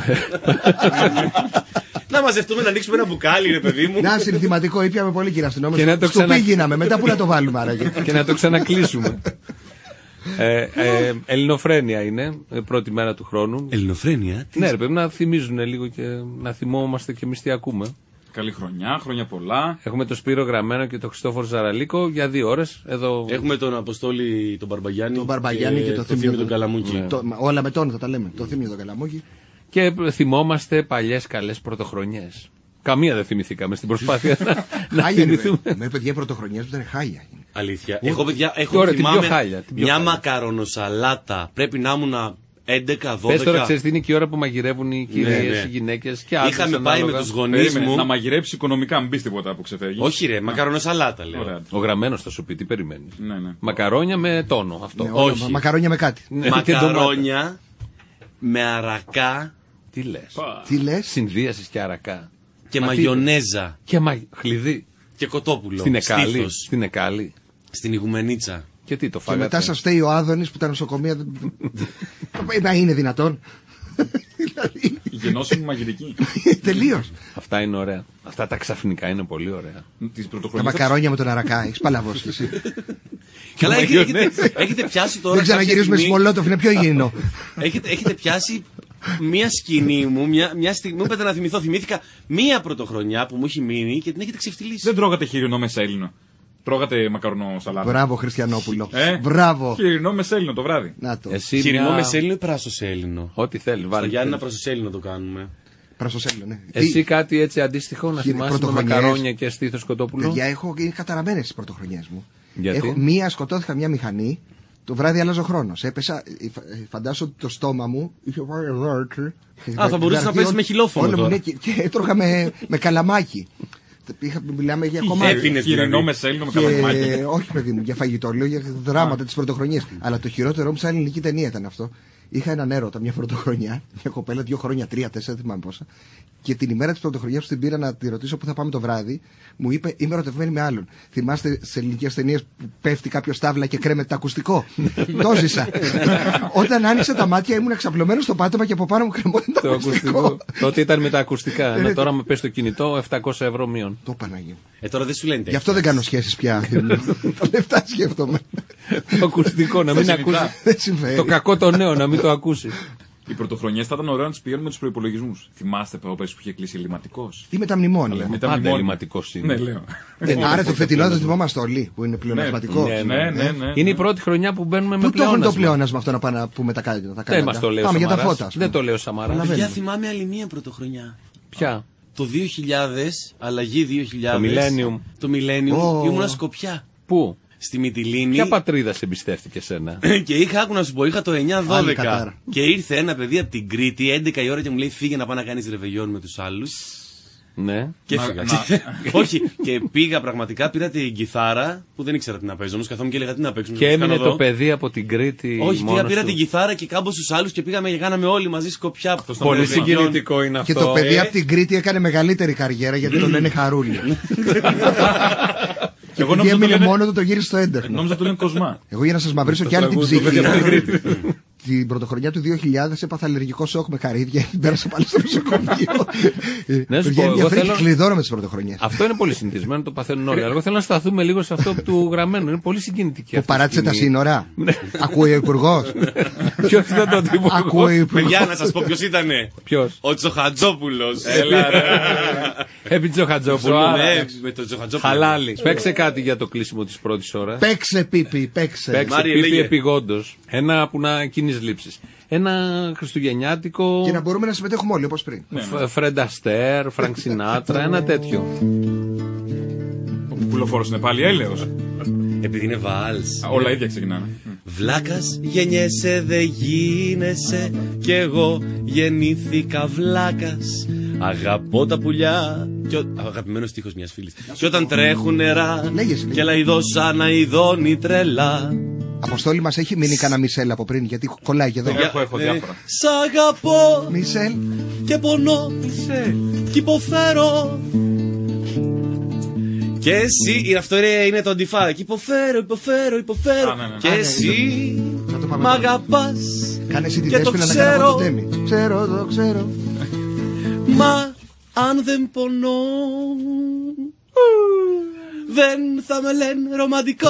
Να μαζευτούμε να ανοίξουμε ένα μπουκάλι, ρε παιδί μου. Να, συνθηματικό, ήπιαμε πολύ κύριε αστυνόμο. Και να το Στουπί γίναμε, μετά που να το βάλουμε άραγε. Και να το ξανακλείσουμε. Ελληνοφρένεια είναι, πρώτη μέρα του χρόνου. Ελληνοφρένεια. Ναι, ρε, πρέπει να θυμίζουν λίγο και να θυμόμαστε και εμείς τι ακούμε. Καλή χρονιά, χρόνια πολλά. Έχουμε τον Σπύρο Γραμμένο και τον Χριστόφορο Ζαραλίκο για 2 ώρες. Εδώ... Έχουμε τον Αποστόλη τον Μπαρμπαγιάννη. Τον Μπαρμπαγιάννη και το Θήμιο τον Καλαμούκι. Ναι. Όλα με τον θα τα λέμε. Το Θήμιο τον Καλαμούκι. Και θυμόμαστε παλιές καλές πρωτοχρονιές. Καμία δεν θυμηθήκαμε στην προσπάθεια να θυμηθούμε. Με παιδιά πρωτοχρονιές που ήταν χάλια. Αλήθεια. Εγώ παιδιά έχω θυμάμαι μια μακαρονοσαλάτα. Πρέπει να ήμουν 11-12. Πες τώρα, ξέρεις τι είναι και η ώρα που μαγειρεύουν οι κυρίες, οι γυναίκες και άλλες. Είχαμε πάει με τους γονείς μου. Να μαγειρέψει οικονομικά, μην πεις τίποτα που ξεφεύγει. Όχι ρε, μακαρονοσαλάτα λέω. Ο Γραμμένος θα σου πει τι περιμένεις. Ναι. Μακαρόνια με τόνο. Αυτό. Όχι. Μακαρόνια με κάτι. Μακαρόνια με αρακά. Τι λες? Τι λες? Συνδύασες και αρακά. Και μαγιονέζα. Και χλειδί. Και κοτόπουλο. Στην Εκάλη. Στην Ιγουμενίτσα. Και τι το Και φάγατε? μετά σας φταίει ο Άδωνης που ήταν νοσοκομεία. Να είναι δυνατόν? Η γενώσιμη μαγειρική. Τελείως. Αυτά είναι ωραία. Αυτά τα ξαφνικά είναι πολύ ωραία. Τα μακαρόνια με τον αρακά. Έχεις παλαβώσει εσύ. Καλά, έχετε πιάσει τώρα. Δεν ξαναγυρίζουμε στη Μολότοφ, είναι πιο υγιεινό. Έχετε πιάσει μία σκηνή μου, μια στιγμή μου είπατε να θυμηθώ. Θυμήθηκα μία πρωτοχρονιά που μου έχει μείνει και την έχετε ξεφτυλίσει. Δεν τρώγατε χοιρινό μεσαίλινο? Τρώγατε μακαρονό σαλάτα? Μπράβο, Χριστιανόπουλο. Μπράβο. Χοιρινό μεσέλινο το βράδυ. Να το. Χοιρινό μεσέλινο ή πράσο-σέλινο? Ό,τι θέλει, βάλει. Στο Γιάννη πράσο-σέλινο το κάνουμε. Πράσο-σέλινο, ναι. Εσύ κάτι έτσι αντίστοιχο να θυμάσαι με μακαρόνια και στήθος Σκοτόπουλο? Παιδιά, είναι καταραμένες τις πρωτοχρονιές μου. Γιατί? Σκοτώθηκα μια μηχανή. Το βράδυ άλλαζε ο χρόνος. Έπεσα, φαντάσου ότι το στόμα μου είχε πάρει εδώ έτσι. Θα μπορούσε να πέσει με χιλόφωνο τώρα. Και έτρωγα με καλαμάκι. Μιλάμε για κομμάτι. Χοιρινό μεσέλινο με καλαμάκι. Όχι, παιδί μου, για φαγητό. Λέω για δράματα της πρωτοχρονιάς. Αλλά το χειρότερο μου σαν ελληνική ταινία ήταν αυτό. Είχα έναν έρωτα μια πρωτοχρονιά, μια κοπέλα 2 χρόνια, 3, 4, δεν θυμάμαι πόσα. Και την ημέρα της πρωτοχρονιάς που την πήρα να τη ρωτήσω πού θα πάμε το βράδυ, μου είπε: είμαι ερωτευμένη με άλλον. Θυμάστε σε ελληνικές ταινίες που πέφτει κάποιο στάβλα και κρέμεται το ακουστικό? Το ζήσα. Όταν άνοιξα τα μάτια ήμουν εξαπλωμένο στο πάτωμα και από πάνω μου κρεμόταν το ακουστικό. Τότε ήταν με τα ακουστικά. Τώρα με πες το κινητό 700 ευρώ μείον. Το Παναγία. Τώρα δεν σου λένε. Γι' αυτό δεν κάνω σχέσεις πια. Τα λεφτά σκέφτομαι. Το ακουστικό να μην ακούσει. Το κακό το νέο να μην το ακούσει. Οι πρωτοχρονιές θα ήταν ωραίο να τις πηγαίνουμε με τους προϋπολογισμούς. Θυμάστε πέρυσι που είχε κλείσει ελληματικός? Τι με τα μνημόνια? Πάντα ελληματικός είναι. Ναι, λέω. Άρα το φετινό το θυμόμαστε όλοι που είναι πλεονασματικό. Ναι. Είναι η πρώτη χρονιά που μπαίνουμε με πλεόνασμα. Πού το έχουν το πλεόνασμα αυτό να πάνε να πούμε τα κάλυτα? Δεν μας το λέει ο Πάμε για τα Σαμαράς. φώτα. Δεν το λέει ο Σαμαράς. Παιδιά, θυμάμαι άλλη μία πρωτοχρονιά. Ποια? Το 2000, αλλαγή 2000. Το Millennium. Ήμουνα Σκοπιά. Πού? Στη Μυτιλήνη. Ποια πατρίδα σε εμπιστεύτηκε εσένα? Και είχα το 9-12. Και ήρθε ένα παιδί από την Κρήτη 11 η ώρα και μου λέει: φύγε να πάει να κάνεις ρεβεγιόν με τους άλλους. Ναι. Και έφυγα. Όχι, και πήγα πραγματικά, πήρα την κιθάρα που δεν ήξερα τι να παίζω. Όμως καθόμουν και έλεγα τι να παίξουμε. Και έμεινε το παιδί από την Κρήτη. Όχι, πήρα την κιθάρα και κάμπω στους άλλους και πήγαμε και κάναμε όλοι μαζί Σκοπιά. Πολύ συγκινητικό είναι αυτό. Και το παιδί από την Κρήτη έκανε μεγαλύτερη καριέρα γιατί τον λένε Χαρούλη. Και εγώ έμεινε μόνο του, το γύρισε στο έντερνο. Νόμιζα του λένε Κοσμά. Εγώ για να σας μαυρίσω κι άλλη την ψυχή. Την πρωτοχρονιά του 2000 έπαθα αλλεργικό σοκ με καρύδια και πέρασα πάλι στο νοσοκομείο. Να σου πω, εγώ θέλω... κλειδώνω με τις πρωτοχρονιές. Αυτό είναι πολύ συνηθισμένο, το παθαίνουν όλοι. Αλλά εγώ θέλω να σταθούμε λίγο σε αυτό του γραμμένου. Είναι πολύ συγκινητική. Που παράτησε τα σύνορα. Ακούει ο υπουργός. Ποιος ήταν το τύπο? Ακούει ο υπουργός. Παιδιά, να σας πω ποιος ήτανε. Ποιος? Ο Τσοχατζόπουλος. Επί Τσοχατζόπουλου. Με τον Τσοχατζόπουλο. Χαλάλι. Παίξε κάτι για το κλείσιμο της πρώτης ώρας. Παίξε Πίπη, παίξε. Παίξε Πίπη επιγόντως. Ένα που να κοινής λήψης. Ένα χριστουγεννιάτικο. Και να μπορούμε να συμμετέχουμε όλοι όπως πριν. Φρεντ Αστέρ, Φρανκ Σινάτρα, ένα τέτοιο. Ο πουλοφόρος είναι πάλι έλεος. Επειδή είναι βαλς. Όλα ίδια ξεκινάνε. Βλάκας γεννιέσαι δε γίνεσαι, κι εγώ γεννήθηκα βλάκας. Αγαπώ τα πουλιά. Αγαπημένος στίχος μιας φίλης. Κι όταν τρέχουν νερά και λαϊδώ σαν αηδώνει τρελά. Αποστόλη μας έχει μείνει κανένα Μισελ από πριν, γιατί κολλάει και εδώ. Έχω διάφορα. Σ' αγαπώ Μισελ και πονώ κι υποφέρω. Και εσύ, αυτό είναι το αντιφά. Κι υποφέρω. Και εσύ μ' αγαπάς. Κάνε εσύ τη και το Δέσποινα να κάνω το τέμι. το ξέρω. Μα αν δεν πονώ, δεν θα με λένε ρομαντικό.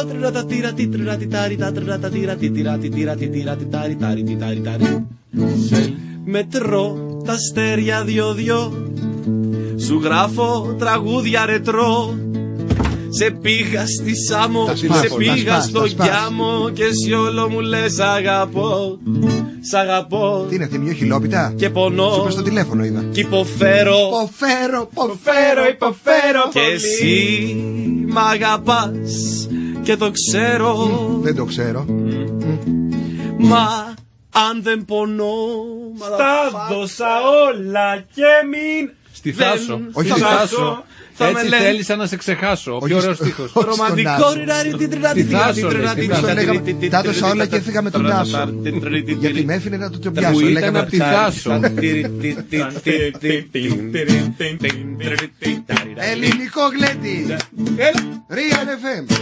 Μετρώ τα αστέρια 2-2, σου γράφω τραγούδια ρετρό. Σε πήγα στη Σάμο, σε πήγα στο Γκιάμο και εσύ όλο μου λες αγαπώ. Σ' αγαπώ. Τι είναι, Θημιό Χιλόπιτα? Και πονώ. Σου πες στο τηλέφωνο είδα. Κι υποφέρω. Υποφέρω. Και εσύ μ' αγαπάς και το ξέρω. Δεν το ξέρω. Μα αν δεν πονώ, στα δώσα όλα και μην. Στη Θάσο. Όχι στη Θάσο. Έτσι θέλησα να σε ξεχάσω. Ο πιο ωραίος στίχος. Ρομαντικό. Τα έδωσα όλα και έφυγα με τον Τάσο. Γιατί με έφυγε να το πιάσω. Που ήταν από τη Θάσο. Ελληνικό γλέντι. Real FM.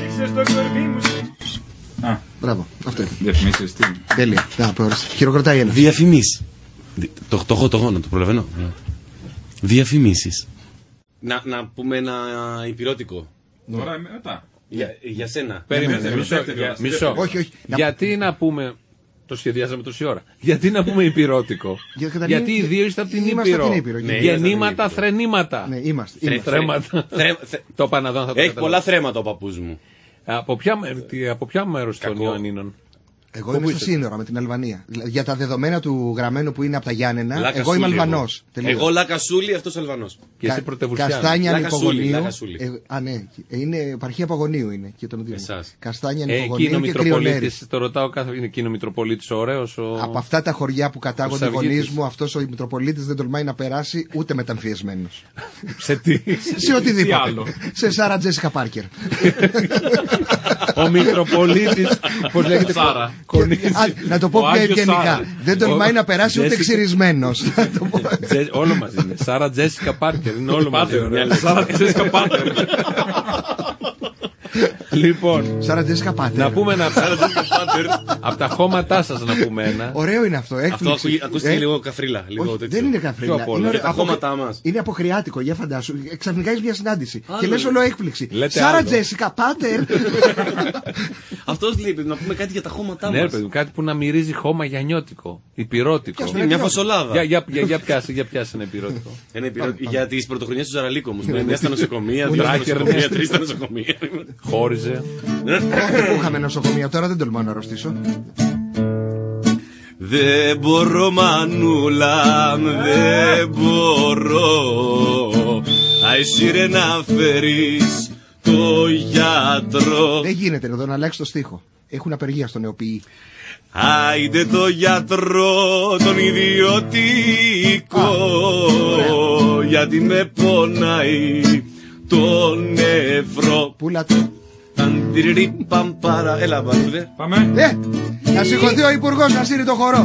Μπράβο, αυτό είναι. Διαφημίσεις, τι. Τέλεια. Χειροκροτάει ένα. Διαφημίσεις. Το έχω να το προλαβαίνω. Διαφημίσεις. Να πούμε ένα υπηρώτικο. Τώρα μετά. Για σένα. Περίμενε, μισό. Όχι. Γιατί να πούμε. Το σχεδιάσαμε τόση ώρα. Γιατί να πούμε υπηρώτικο? Γιατί οι δύο είστε από την Ήπειρο. Γεννήματα, θρενήματα. Ναι, είμαστε. Θρέματα. Το Παναδόν θα το Έχει πολλά θρέματα ο παππούς μου. Από ποια μέρος των Ιωαννίνων? Εγώ είμαι στο σύνορα με την Αλβανία. Για τα δεδομένα του γραμμένου που είναι από τα Γιάννενα, εγώ είμαι Αλβανός. Εγώ Λακασούλη, αυτός Αλβανός. Και εσύ Πρωτευουσιάνος. Καστάνια Νικογονίου. Ναι, είναι επαρχία Παγωνίου είναι. Και τον Καστάνια Νικογονίου και Κρυονέρης. Το ρωτάω είναι εκείνο ο Μητροπολίτης ωραίος. Από αυτά τα χωριά που κατάγονται οι γονείς μου, αυτός ο Μητροπολίτης δεν τολμάει να περάσει ούτε μεταμφιεσμένος. Σε τι? Σε οτιδήποτε. Σε Σάρα Τζέσικα Πάρκερ. Ο Μητροπολίτης, πώς λέγεται? Σάρα. Να το πω πιο ευγενικά. Δεν τολμάει να περάσει ούτε ξυρισμένος. Όλο μαζί είναι. Σάρα Τζέσικα Πάρκερ. Είναι όλο μαζί. Σάρα Τζέσικα Πάρκερ. Λοιπόν, Σάρα Τζέσικα Πάρκερ. να πούμε ένα. Από τα χώματά σας να πούμε ένα. Ωραίο είναι αυτό. Αυτό ακούστηκε λίγο καφρίλα. Δεν είναι καφρίλα. Τα χώματά μας. Είναι αποχριάτικο, για φαντάσου. Ξαφνικά έχει μια συνάντηση. Και λες όλο έκπληξη. Σάρα Τζέσικα Πάρκερ. Αυτός λέει να πούμε κάτι για τα χώματά μας. Ναι, παιδί, κάτι που να μυρίζει χώμα γιαννιώτικο, υπηρώτικο. Μια φασολάδα. Για πιάσε ένα υπηρώτικο. Για τις πρωτοχρονιές του Ζαραλίκο όμως. Μια στα νοσοκομεία, 2 στα νοσοκομεία, 3 στα νοσοκομεία. Χώριζε. Που είχαμε νοσοκομεία, τώρα δεν τολμάω να αρρωστήσω. Δεν μπορώ Μανούλα, δεν μπορώ. Άισι ρε να φέρεις το γιατρό. Δεν γίνεται εδώ να αλλάξει το στίχο. Έχουν απεργία στο νεοποιή. Άιντε το γιατρό, τον ιδιωτικό, γιατί με πονάει το νευρό. Πούλα του. Έλα Μπαλούδε. Πάμε. Να σηκωθεί ο υπουργός να σύρει το χορό.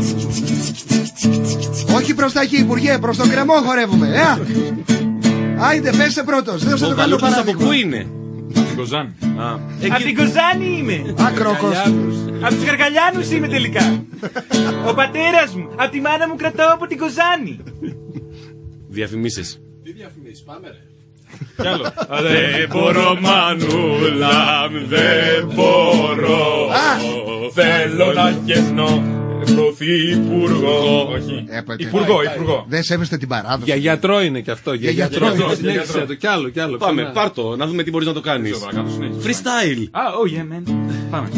Όχι προς τα εκεί, υπουργέ, προς τον κρεμό χορεύουμε. Άιντε, πέστε πρώτος. Δεν θα το κάνω παράδειγμα. Από πού είναι? Από την Κοζάνη. Από την Κοζάνη είμαι. Ακρόκος. Από τους Γαργαλιάνους είμαι τελικά. Ο πατέρας μου. Από τη μάνα μου κρατάω από την Κοζάνη. Διαφημίσεις. Τι διαφημίσεις, πάμε ρε. Κι άλλο. Δεν μπορώ Μανούλα, δεν μπορώ. Θέλω να γυρνώ πρωθυπουργό. Όχι. Υπουργό. Δεν σέβεστε την παράδοση. Για γιατρό είναι και αυτό. Για γιατρό. Συνέχισε το. Κι άλλο. Πάμε, πάρτο, να δούμε τι μπορείς να το κάνεις. Freestyle. Oh yeah man. Πάμε.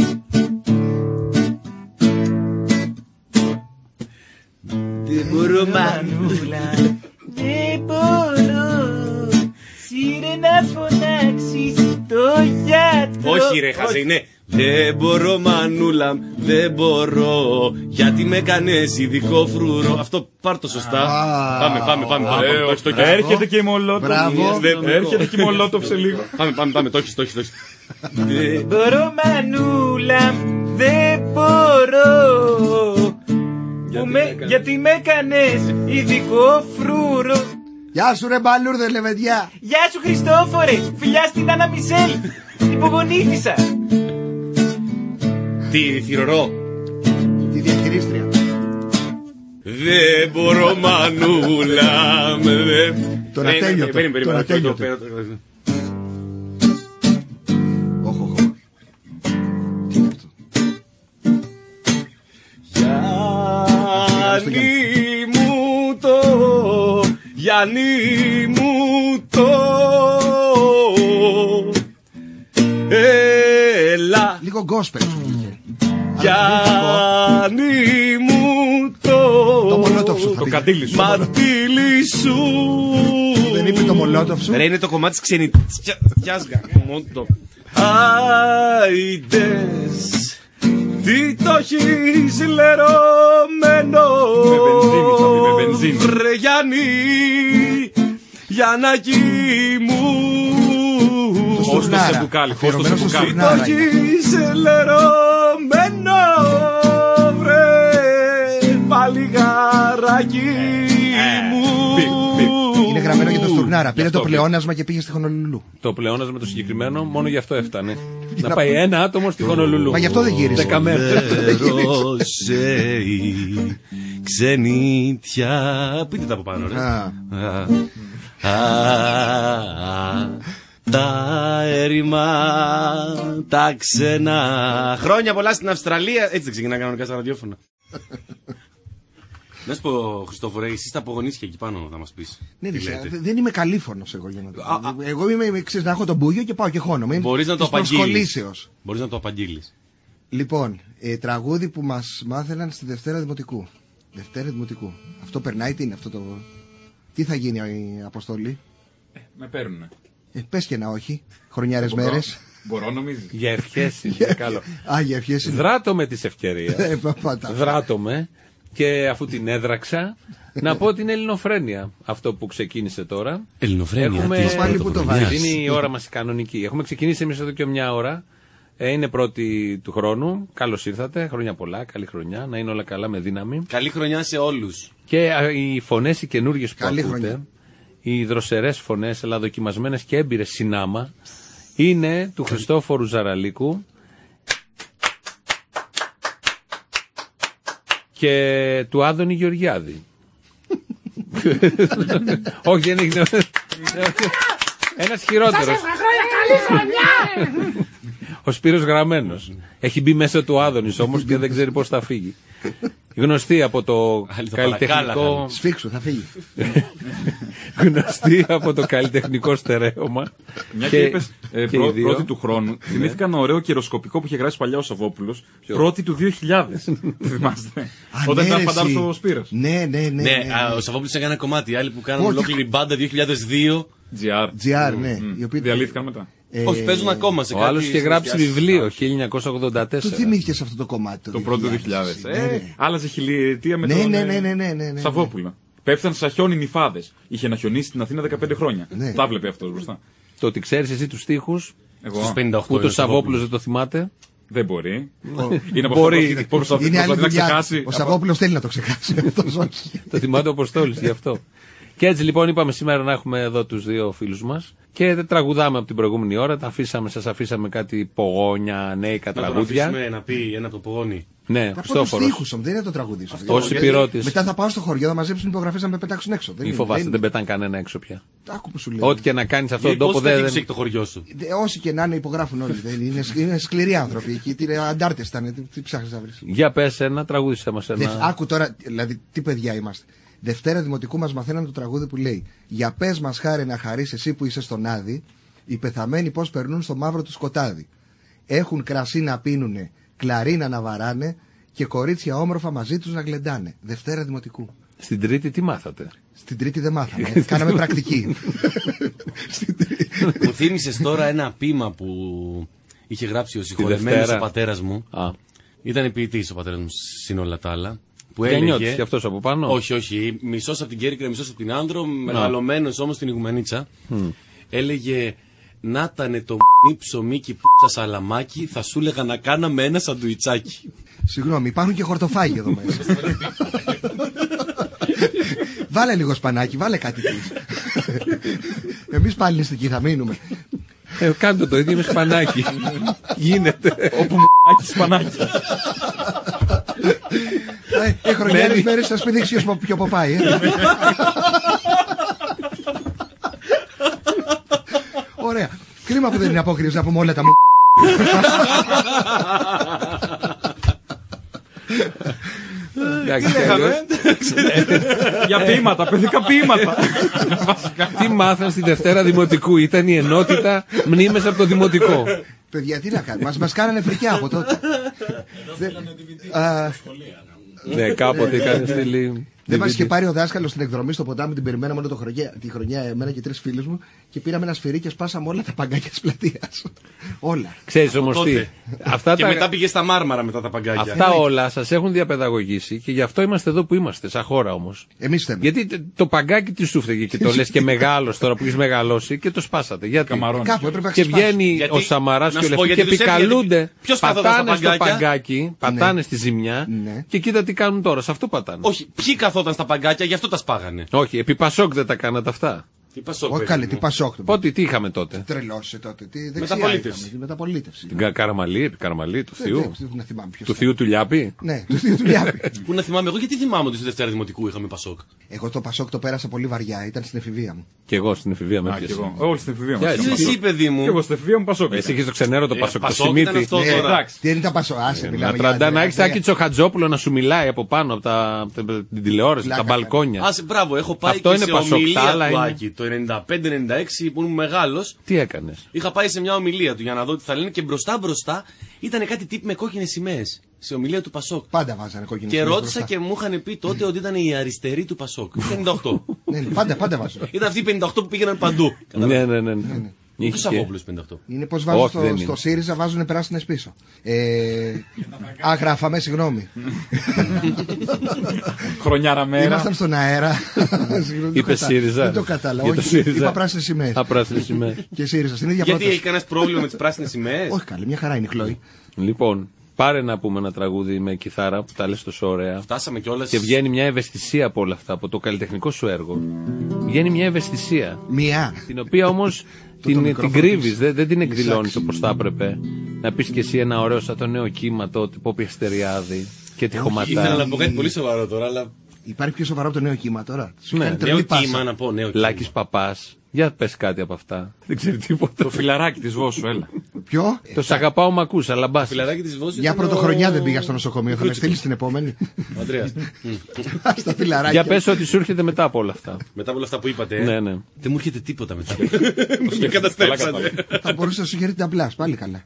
Δεν μπορώ Μανούλα, δεν μπορώ. Σύρε να φωνάξεις το γιατρό. Όχι ρε χαζέ, είναι. Δεν μπορώ Μανούλα, δεν μπορώ, γιατί με κάνες ειδικό φρουρό. Αυτό πάρ' το σωστά. Πάμε. Έρχεται και η Μολότοφ. Έρχεται και η Μολότοφ σε λίγο. Πάμε, το έχεις. Δεν μπορώ Μανούλα, δεν μπορώ, γιατί με κάνες ειδικό φρουρό. Γεια σου ρε μπαλούρδε λεβεντιά. Γεια σου Χριστόφορε, φιλιά στην Άννα Μισελ. Υπογονήθησα. Τι θηρορό. Τη διαχειρίστρια. Δεν μπορώ Μανούλα. Τώρα τέλειωτε. Γιάννη μου το έλα. Λίγο γκόσπελ. Γιάννη μου το μολότοφ σου. Το καντήλι σου. Μαντήλι σου. Δεν είπε το μολότοφ σου. Ρε είναι το κομμάτι της ξενιτιάς. Άιντες, τι το έχεις λερωμένο. Με βενζίνη. Βρε Γιάννη, Γιαννάκη μου. Χώστε σε μπουκάλι. Τι το έχεις λερωμένο. Βρε παλιγαράκι μου. Είναι γραμμένο για το Στουρνάρα. Πήρε το πλεόνασμα και πήγε στη Χονολουλού. Το πλεόνασμα το συγκεκριμένο μόνο γι' αυτό έφτανε. Να πάει ένα άτομο στη Χονολουλού. Μα γι' αυτό δεν γύρισε. 10 μέρες. Ξενίτια. Πείτε τα από πάνω ρε. Τα έρημα, τα ξένα. Χρόνια πολλά στην Αυστραλία. Έτσι δεν ξεκινά κανονικά στα ραδιόφωνα. Να σου πω, Χριστόφορε, εσύ τα απογονίσια εκεί πάνω θα μας πεις. Ναι, δεν είμαι καλήφωνος εγώ για να το πω. Εγώ είμαι, ξέρεις, να έχω τον μπούγιο και πάω και χώνομαι. Μπορείς να το απαγγείλεις. Μπορείς να το απαγγείλεις. Λοιπόν, τραγούδι που μας μάθαιναν στη Δευτέρα Δημοτικού. Δευτέρα Δημοτικού. Αυτό περνάει, τι είναι αυτό το. Τι θα γίνει η Αποστολή? Με παίρνουνε. Πες και να όχι. Χρονιάρες μέρες. Μπορώ, νομίζω. Για ευχές είναι καλό. Για ευχές είναι. Δράτω με της ευκαιρίας. Δράτω με. Και αφού την έδραξα, να πω την ελληνοφρένεια. Αυτό που ξεκίνησε τώρα. Ελληνοφρένεια. Είναι η ώρα μας η κανονική. Έχουμε ξεκινήσει εμείς εδώ και μια ώρα. Είναι πρώτη του χρόνου. Καλώς ήρθατε. Χρόνια πολλά. Καλή χρονιά. Να είναι όλα καλά με δύναμη. Καλή χρονιά σε όλους. Και οι φωνές οι καινούργιες που ακούτε, οι δροσερές φωνές, αλλά δοκιμασμένες και έμπειρες συνάμα, είναι του Χριστόφορου Ζαραλίκου και του Άδωνη Γεωργιάδη. Όχι, δεν έχει. Ένας χειρότερος. Καλή χρονιά! Ο Σπύρος Γραμμένος. Έχει μπει μέσα του Άδωνης όμως και δεν ξέρει πώς θα φύγει. Γνωστή από το καλλιτεχνικό. Σφίξου, θα φύγει. Γνωστή από το καλλιτεχνικό στερέωμα. Μια και είπες πρώτη του χρόνου, θυμήθηκα ένα ωραίο καιροσκοπικό που είχε γράψει παλιά ο Σαββόπουλος. Πρώτη του 2000. Θυμάστε. Όταν ήταν φαντάρος ο Σπύρος. Ναι. Ο Σαββόπουλος έκανε ένα κομμάτι. Άλλοι που κάνουν ολόκληρη μπάντα 2002. GR, ναι. Διαλύθηκαν μετά. Όχι, παίζουν ακόμα σε κάτι. Ο άλλος είχε γράψει βιβλίο 1984. Του θυμήθηκες αυτό το κομμάτι. Το πρώτο 2000. Άλλαζε χιλιετία με τον Σαββόπουλο. Πέφτανε σαν χιόνι νυφάδες. Είχε να χιονίσει στην Αθήνα 15 χρόνια. Τα βλέπει αυτός μπροστά. Το ότι ξέρεις εσύ τους στίχους. Εγώ. 58, που το Σαββόπουλος δεν το θυμάται. Δεν μπορεί. Είναι μπορεί. να ξεχάσει. Ο Σαββόπουλος θέλει να το ξεχάσει. Το θυμάται ο Αποστόλης γι' αυτό. Και έτσι λοιπόν είπαμε σήμερα να έχουμε εδώ τους δύο φίλους μας και τραγουδάμε από την προηγούμενη ώρα. Σας αφήσαμε κάτι πογόνια, νέικα τραγούδια. Να πει ένα από το πογόνι. Ναι, Χριστόφορος. Στίχους, δεν είναι το τραγουδί. Ως υπηρώτης. Μετά θα πάω στο χωριό, θα μαζέψουν υπογραφές να με πετάξουν έξω. Μη φοβάστε, δεν πετάνε κανένα έξω πια. Άκου που σου λέω. Ό,τι και να κάνεις αυτόν τον τόπο δεν έχει το χωριό σου. Όσοι και να είναι υπογράφουν όλοι. Είναι σκληροί άνθρωποι. Αντάρτες ήταν. Τι ψάχνεις να βρεις. Για πες ένα, τραγούδισε μας ένα. Άκου τώρα, δηλαδή τι παιδιά είμαστε. Δευτέρα Δημοτικού μας μαθαίναν το τραγούδι που λέει: Για πες μας χάρη να χαρείς εσύ που είσαι στον Άδη, οι πεθαμένοι πώς περνούν στο μαύρο του σκοτάδι. Έχουν κρασί να πίνουνε, κλαρίνα να βαράνε και κορίτσια όμορφα μαζί τους να γλεντάνε. Δευτέρα Δημοτικού. Στην Τρίτη τι μάθατε? Στην Τρίτη δεν μάθαμε. Κάναμε πρακτική. Μου θύμισες τώρα ένα ποίημα που είχε γράψει ο συγχωρεμένος ο πατέρας μου. Ήταν ποιητής ο πατέρας μου συν όλα τα άλλα. Που έλεγε. Και αυτός από πάνω. Όχι. Μισός από την Κέρκυρα, μισός από την Άνδρο, μεγαλωμένος όμως στην Ιγουμενίτσα. Έλεγε: Να τανε το ψωμί και πούτσα σαλαμάκι, θα σου έλεγα να κάναμε ένα σαντουιτσάκι. Συγγνώμη, υπάρχουν και χορτοφάγοι εδώ μέσα. Βάλε λίγο σπανάκι, βάλε κάτι της. Εμείς πάλι νηστικοί θα μείνουμε. Κάντε το ίδιο με σπανάκι. Γίνεται. Όπου μου σπανάκι. Χρονιάρες μέρες σας πει δείξει ποιο ποπάει. Ωραία. Κρίμα που δεν είναι απόκριες να πούμε όλα τα μου. Για ποίηματα, παιδικά ποίηματα. Τι μάθαν στη Δευτέρα Δημοτικού? Ήταν η ενότητα μνήμες από το Δημοτικό. Παιδιά, τι να κάνουμε, μας κάνανε φρικιά από τότε. Ναι, κάποτε είχαν στείλει. Δεν μας είχε πάρει ο δάσκαλος στην εκδρομή στο ποτάμι, την περιμέναμε όλη τη χρονιά, εμένα και 3 φίλους μου, και πήραμε ένα σφυρί και σπάσαμε όλα τα παγκάκια της πλατείας. Όλα. Ξέρεις όμως τι. Και μετά πήγε στα Μάρμαρα μετά τα παγκάκια. Αυτά όλα σας έχουν διαπαιδαγωγήσει και γι' αυτό είμαστε εδώ που είμαστε, σαν χώρα όμως. Εμείς θέμε. Γιατί το παγκάκι τι σου φταίγε και το λες και μεγάλος τώρα που έχεις μεγαλώσει και το σπάσατε. Γιατί και βγαίνει ο Σαμαράς και όλοι αυτοί και επικαλούνται. Πατάνε στο παγκάκι, πατάνε στη ζημιά και κοίτα τι κάνουν τώρα. Σε αυτό πατάνε. Όχι, ποιοι καθόταν στα παγκάκια, γι' αυτό τα σπάγανε. Όχι, επί Πασόκ δεν τα κάνατε αυτά. Όχι καλέ, τι Πασόκ. Πότε, τι είχαμε τότε. Τρελώσε τότε. Μεταπολίτευση. Την Καραμαλή, επί Καραμαλή, του Θείου. Του Θείου του Λιάπη. Ναι, του Θείου του Λιάπη. Πού να θυμάμαι εγώ, γιατί θυμάμαι ότι στη Δευτέρα Δημοτικού είχαμε Πασόκ. Εγώ το Πασόκ το πέρασα πολύ βαριά, ήταν στην εφηβεία μου. Και εγώ στην εφηβεία με έπιασε. Όλοι στην εφηβεία μας. Εσύ, παιδί μου. Και εγώ στην εφηβεία μου Πασόκ. Εσύ είχες το ξενέρο το Πασόκ, το Σιμίτι. Τι είναι τα Πασόκ, άσε μιλάμε. Να έχεις Τάκη Τσοχατζόπουλο να σου μιλάει από πάνω από την τηλεόραση, τα μπαλκόνια. Άσε, μπράβο, έχω πάει και σε ομιλία του Άκη το 95-96 που ήμουν μεγάλος. Τι έκανες? Είχα πάει σε μια ομιλία του για να δω τι θα λένε και μπροστά ήταν κάτι τύποι με κόκκινες σημαίες. Σε ομιλία του Πασόκ. Πάντα βάζανε κόκκινες σημαίες. Και ρώτησα και μου είχαν πει τότε ότι ήταν οι αριστεροί του Πασόκ. 58. Ναι, πάντα βάζανε. Ήταν αυτοί οι 58 που πήγαιναν παντού. Ναι. Ποιος Σαββόπουλος 58. Είναι πως βάζουν στο ΣΥΡΙΖΑ, βάζουν πράσινες πίσω. Γράφαμε, συγγνώμη. Χρονιάρα μέρα. Ήμασταν στον αέρα. Είπε ΣΥΡΙΖΑ. Δεν το κατάλαβα. Είπα πράσινες σημαίες. Και ΣΥΡΙΖΑ στην ίδια πρόταση. Γιατί έχει κανένα πρόβλημα με τις πράσινες σημαίες? Όχι καλή, μια χαρά είναι η Χλόη. Λοιπόν, πάρε να πούμε ένα τραγούδι με κιθάρα που τα λες τόσο ωραία. Φτάσαμε κιόλας. Και βγαίνει μια ευαισθησία από όλα αυτά, από το καλλιτεχνικό σου έργο. Βγαίνει μια ευαισθησία. Την οποία όμως την κρύβεις, δεν την εκδηλώνεις όπως θα έπρεπε. Να πεις κι εσύ ένα ωραίο σαν το νέο κύμα τότε, Πόπη Αστεριάδη και τη Χωματά. Ήθελα να πω κάτι πολύ σοβαρό τώρα, αλλά. Υπάρχει πιο σοβαρό από το νέο κύμα τώρα. Ναι, νέο κύμα να πω, νέο κύμα. Λάκης Παπάς. Για πες κάτι από αυτά. Δεν ξέρει τίποτα. Το φιλαράκι της Βόσου, έλα. Ποιο? Το σ' αγαπάω μ' ακούς, αλλά μπας. Το φιλαράκι της Βόσου. Για πρωτοχρονιά δεν πήγα στο νοσοκομείο. Θα με στείλεις την επόμενη. Ο Ανδρέας. Στα φιλαράκια. Για πες ότι σου έρχεται μετά από όλα αυτά. Μετά από όλα αυτά που είπατε. Ναι. Δεν μου έρχεται τίποτα μετά. Με καταστρέψατε. Θα μπορούσα να σου χαίρεται απλά. Πάλι καλά.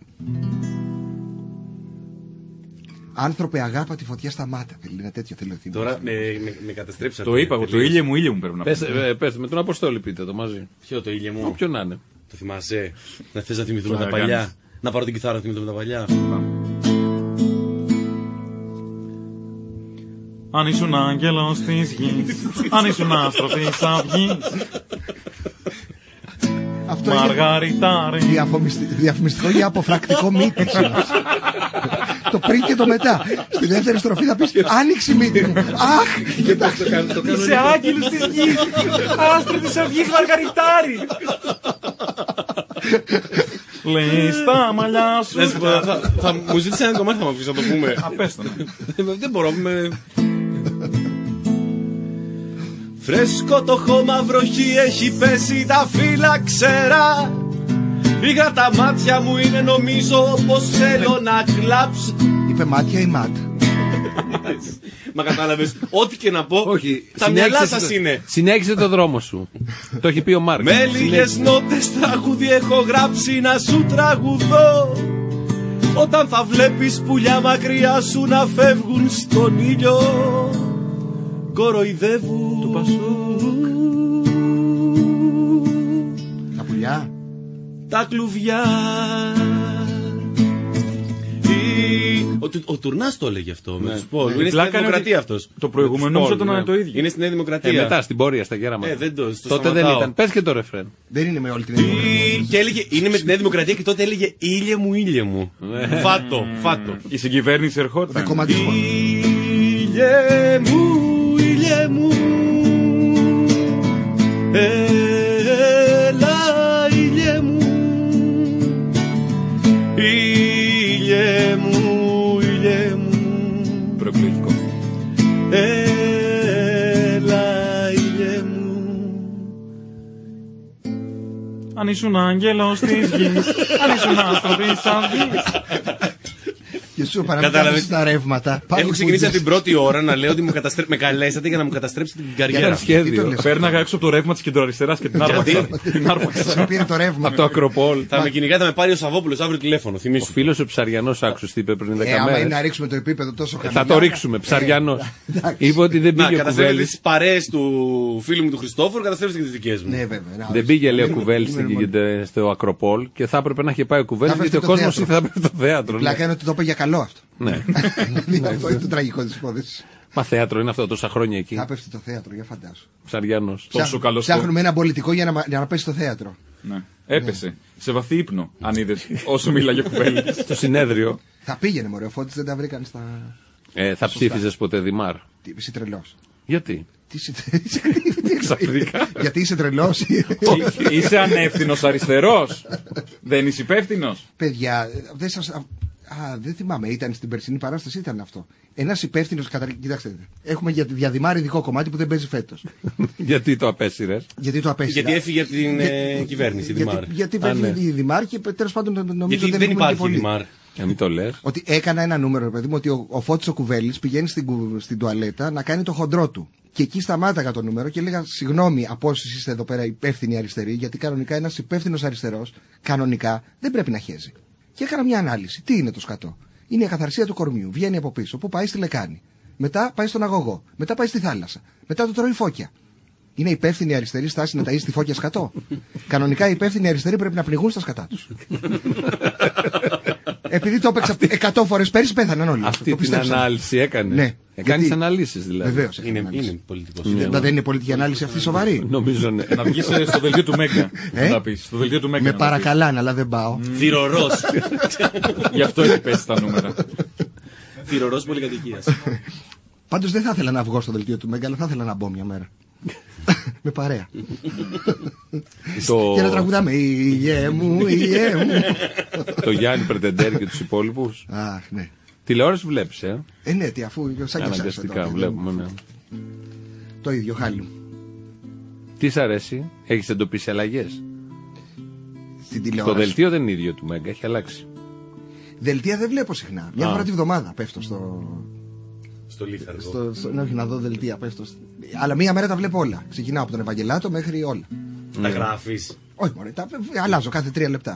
Άνθρωπε, αγάπα τη φωτιά στα μάτια. Είναι τέτοιο θέλω. Τώρα με καταστρέψατε. Το είπα εγώ, το ήλιε μου πρέπει να πω. Πες με τον Αποστόλη, πείτε το μαζί. Ποιο το ήλιε μου? Όποιο να είναι. Το θυμάσαι? Να θες να θυμηθούμε τα παλιά? Να πάρω την κιθάρα να θυμηθούμε τα παλιά. Αν ήσουν άγγελος της γης, αν ήσουν άστρο της αυγής, Μαργαριτάρι. Διαφημιστικό ή αποφρακτικό μύτη. Το πριν και το μετά. Στη δεύτερη στροφή θα πεις άνοιξη μύτη μου. Αχ! Είσαι άγγελος της γης, άστρο της αυγής, Μαργαριτάρι. Λέει στα μαλλιά σου. Μου ζήτησε ένα κομμάτι, θα μου αφήσεις να το πούμε. Απέστανα. Δεν μπορώ με... Φρέσκο το χώμα, βροχή έχει πέσει, τα φύλλα ξερά. Πήγα τα μάτια μου, είναι νομίζω πως θέλω να κλάψω. Είπε μάτια ή μάτ? Μα κατάλαβες, ό,τι και να πω, όχι, τα μυαλά σας είναι. Συνέχισε το δρόμο σου. Το έχει πει ο Μάρκ. Με λίγες νότες τραγούδι έχω γράψει να σου τραγουδώ. Όταν θα βλέπεις πουλιά μακριά σου να φεύγουν στον ήλιο, κοροϊδεύουν του Πασόκ τα πουλιά, τα κλουβιά. Ο Τουρνάς το έλεγε αυτό με τους Πόλου. Είναι στη Νέα Δημοκρατία αυτός. Το προηγούμενο νόμιζα το να είναι το ίδιο. Είναι στη Νέα Δημοκρατία. Μετά στην πόρεια στα γέραματα. Τότε δεν ήταν. Πες και το ρεφρέν. Δεν είναι με όλη την Νέα Δημοκρατία. Και έλεγε είναι με τη Νέα Δημοκρατία και τότε έλεγε ήλιε μου, ήλιε μου. Φάτο. Η συγκυβέρνηση ερχόταν. Ήλιε μου, ήλιε μου. Έλα ήλιε μου. Ήλιε μου, ήλιε μου. Προεκλογικό. Έλα ήλιε μου. Αν ήσουν άγγελος της γης, αν ήσουν άστρο της αυγής. Και σου παραμετρήσεις τα ρεύματα. Έχω ξεκινήσει από την πρώτη ώρα να λέω ότι με καλέσατε για να μου καταστρέψετε την καριέρα. Πέρναγα έξω από το ρεύμα της κεντροαριστεράς και την άρπαξα. Πήρε το ρεύμα. Από το Ακροπόλ. Θα με κυνηγάτε, θα με πάρει ο Σαββόπουλος αύριο τηλέφωνο. Θυμήσου. Ο φίλος ο Ψαριανός άκουσες τι είπε πριν 10 μέρες. Άμα είναι να ρίξουμε το επίπεδο τόσο χαμηλά. Θα το ρίξουμε. Ψαριανός. Είπε ότι δεν πήγε ο Κουβέλης. Τις παρέες του φίλου μου του Χριστόφορου καταστρέψετε και τις δικές μου. Δεν πήγε λέει ο Κουβέλης στο Ακροπόλ και θα έπρεπε να είχε πάει ο Κουβέλης γιατί ο κόσμος ήθελε να πει το θέατρο. Πλάκα είναι ότι το είπε για καλό αυτό. Ναι. Αυτό είναι το τραγικό της υπόθεσης. Μα θέατρο είναι αυτό τόσα χρόνια εκεί. Θα πέφτει το θέατρο, για φαντάσου. Ψαριανός. Ψάχνουμε ένα πολιτικό για να πέσει στο θέατρο. Ναι. Έπεσε. Σε βαθύ ύπνο, αν είδες όσο μίλαγε ο Κουβέλης. Στο συνέδριο. Θα πήγαινε μωρέ, ο Φώτης δεν τα βρήκαν στα... Θα ψήφιζες ποτέ Δημάρ? Εσύ τρελός. Γιατί? Γιατί είσαι τρελός? Είσαι ανεύθυνος αριστερός. Δεν είσαι υπεύθυνος. Παιδιά, δεν θυμάμαι, ήταν στην περσινή παράσταση, ήταν αυτό. Ένας υπεύθυνος, κοιτάξτε, έχουμε για Δημάρη ειδικό κομμάτι που δεν παίζει φέτος. Γιατί το απέσυρες? Γιατί έφυγε από την κυβέρνηση, Δημάρ. Γιατί φεύγει η Δημάρ και τέλος πάντων νομίζω δεν υπάρχει Δημάρ. Μην το λες. Ότι έκανα ένα νούμερο, παιδί μου, ότι ο Φώτης ο Κουβέλης πηγαίνει στην τουαλέτα να κάνει το χοντρό του. Και εκεί σταμάταγα το νούμερο και έλεγα συγγνώμη από όσους είστε εδώ πέρα υπεύθυνοι αριστεροί, γιατί κανονικά ένας υπεύθυνος αριστερός, κανονικά δεν πρέπει να χέζει. Και έκανα μια ανάλυση. Τι είναι το σκατό? Είναι η ακαθαρσία του κορμιού. Βγαίνει από πίσω, που πάει στη λεκάνη. Μετά πάει στον αγωγό. Μετά πάει στη θάλασσα. Μετά το τρώει φώκια. Είναι υπεύθυνη αριστερή στάση να ταΐζει τη φώκια σκατό? Κανονικά οι υπεύθυνοι αριστεροί πρέπει να πνιγούν στα σκατά τους. Επειδή το έπαιξα 100 φορές πέρυσι, πέθαναν όλοι. Αυτή την ανάλυση έκανε. Ναι. Κάνεις αναλύσεις δηλαδή. Βεβαίως. Είναι πολιτικός. Δεν είναι πολιτική ανάλυση αυτή σοβαρή? Νομίζω ναι. Να βγεις στο δελτίο του Μέγκα. Να πεις. Στο δελτίο του Μέγκα. Με παρακαλάνε, αλλά δεν πάω. Θηρορός. Γι' αυτό έχει πέσει τα νούμερα. Θηρορός πολυκατοικίας. Πάντως δεν θα ήθελα να βγω στο δελτίο του Μέγκα, αλλά θα ήθελα να μπω μια μέρα. Με παρέα. Και να τραγουδάμε «Ιε μου, ιε μου». Το Γιάννη Πρετεντέρ και τους υπόλοιπους. Αχ, ναι. Τηλεόραση βλέπεις, ναι, τι, αφού σαν και αναγκαστικά βλέπουμε, ναι. Το ίδιο χάλι. Τι σ' αρέσει? Έχεις εντοπίσει αλλαγές? Στην τηλεόραση. Το δελτίο δεν είναι ίδιο του Μέγκα, έχει αλλάξει. Δελτία δεν βλέπω συχνά. Μια φορά τη βδομάδα πέφτω στο Λίθαργο. Όχι, να δω δελτία, πέφτω. Αλλά μία μέρα τα βλέπω όλα. Ξεκινάω από τον Ευαγγελάτο μέχρι όλα. Τα γράφεις? Όχι, μωρέ, αλλάζω κάθε 3 λεπτά.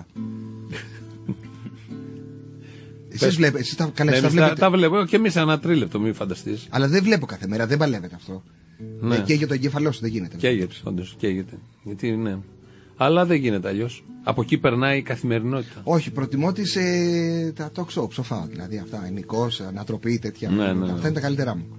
Εσείς βλέπετε, εσείς τα βλέπετε. Τα βλέπω και εμείς ένα τρίλεπτο, μην φανταστείς. Αλλά δεν βλέπω κάθε μέρα, δεν παλεύεται αυτό. Ναι. Και για το εγκέφαλό σου δεν γίνεται. Καίγεται, όντως, καίγεται. Γιατί ναι. Αλλά δεν γίνεται αλλιώς. Από εκεί περνάει η καθημερινότητα. Όχι, προτιμώ τα talk show, ψοφάω. Δηλαδή αυτά, Νικός, Ανατροπή, τέτοια. Ναι. Αυτά είναι τα καλύτερά μου.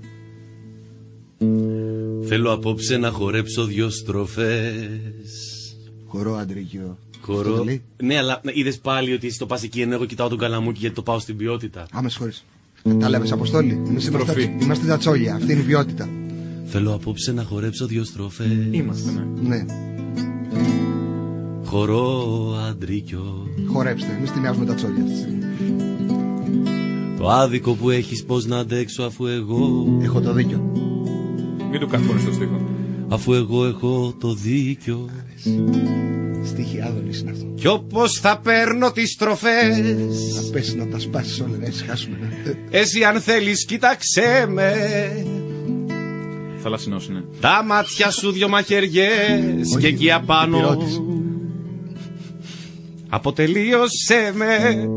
Θέλω απόψε να χορέψω 2 στροφές. Χορό, Αντρίκιο. Χορό. Ναι, αλλά είδες πάλι ότι εσύ το πας εκεί ενώ εγώ κοιτάω τον Καλαμούκι γιατί το πάω στην ποιότητα. Με συγχωρείς. Τα λέμε, Αποστόλη. Είμαστε τα τσόλια. Αυτή είναι η ποιότητα. Θέλω απόψε να χορέψω 2 στροφές. Είμαστε, ναι. Χορό, Αντρίκιο. Χορέψτε, εμείς τιμιάζουμε τα τσόλια αυτή τη στιγμή. Το άδικο που έχεις πως να αντέξω αφού εγώ έχω το δίκιο. Μην του καθόλου στο στίχο. Αφού εγώ έχω το δίκιο. Στίχη Άδωνης είναι αυτό. Κι όπως θα παίρνω τις στροφές να πέσεις να τα σπάσεις όλα, να ησυχάσουμε. Εσύ αν θέλεις κοίταξέ με. Θαλασσινός είναι. Τα μάτια σου 2 μαχαιριές και εκεί απάνω αποτελείωσέ με.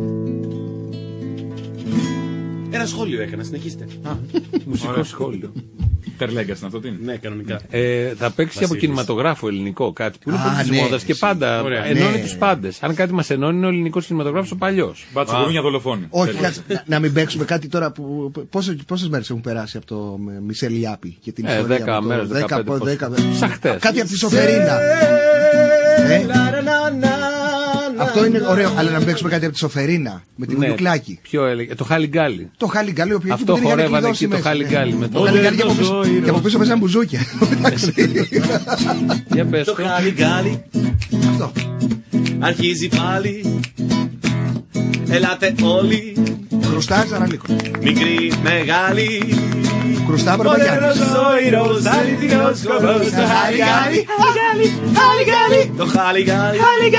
Ένα σχόλιο έκανα, συνεχίστε. Μουσικό σχόλιο. Τερλέγκας είναι αυτό, τι είναι? Ναι, κανονικά. Θα παίξει από κινηματογράφο ελληνικό κάτι που είναι πολύ τη μόδα και πάντα ενώνει τους πάντες. Αν κάτι μας ενώνει είναι ο ελληνικός κινηματογράφος ο παλιός. Μπάτσο, μπορούμε για δολοφόνοι. Όχι, να μην παίξουμε κάτι τώρα που. Πόσες μέρες έχουν περάσει από το Μισελ Ιάπη και την ιστορία? 10 μέρες, 15. Σαν χτες. Κάτι από τη Σοφερίνα. Αυτό είναι ωραίο, αλλά να παίξουμε κάτι από τη Σοφερίνα με την Ουλουκλάκη. Ποιο έλεγε? Το Χάλιγκάλι. Το Χάλιγκάλι, αυτό χορεύανε εκεί το Χάλιγκάλι. Και από πίσω παίζαν μπουζούκια. Για πες το Χάλιγκάλι. Αυτό. Αρχίζει πάλι. Ελάτε όλοι. Χρουστά Ζαραλίκο. Μικρή, μεγάλη. Χρουστά Μπαρμπαγιάννης. Το Χάλιγκάλι.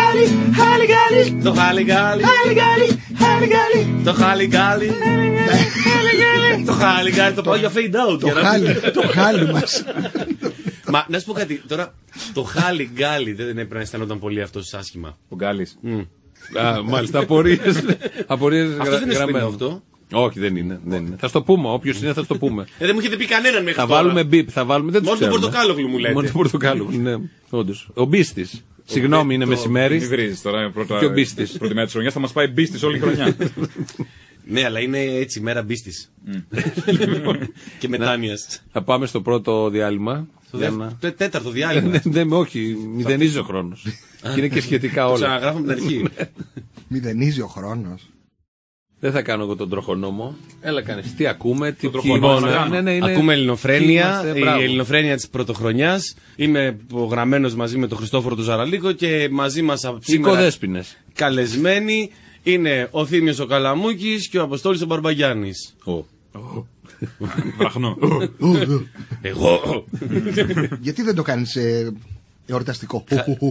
Το Χάλιγκάλι. Το Χάλιγκάλι. Το Χάλιγκάλι. Το πάω για fade out. Το χάλι μας. Μα να σου πω κάτι τώρα. Το Χάλιγκάλι δεν έπρεπε να αισθανόταν πολύ αυτός άσχημα? Ο Γκάλης. Μάλιστα, απορίες αυτό δεν είναι σημαίνει αυτό. Όχι, δεν είναι. Θα στο πούμε. Όποιος είναι θα στο πούμε. Δεν μου έχετε πει κανέναν μέχρι τώρα. Θα βάλουμε μπιπ. Δεν μόνο τον Πορτοκάλογλου μου λέτε. Μόνο τον Πορτοκάλογλου, ναι. Όντως. Ο Μπίστης. Συγγνώμη, είναι μεσημέρι. Τι βρίζεις τώρα πρώτα. Και ο Μπίστης. Πρώτη μέρα της χρονιάς θα μας πάει Μπίστης όλη η χρονιά. Ναι, αλλά είναι έτσι, μέρα Μπίστης. Και μετάνοιας. Θα πάμε στο πρώτο διάλειμμα. Το τέταρτο διάλειμμα. Όχι, μηδενίζει ο χρόνος. Και είναι και σχετικά όλα. Ξαναγράφω από την αρχή. Μηδενίζει ο χρόνος. Δεν θα κάνω εγώ τον τροχονόμο. Έλα κάνεις. Τι ακούμε, τι ακούμε Ελληνοφρένεια, η Ελληνοφρένεια της πρωτοχρονιάς. Είμαι γραμμένος μαζί με τον Χριστόφορο του Ζαραλίκο και μαζί μας σήμερα καλεσμένοι είναι ο Θήμιος ο Καλαμούκης και ο Αποστόλης ο Μπαρμπαγιάννης. Βραχνό. Εγώ. Γιατί δεν το κάνεις εορταστικό?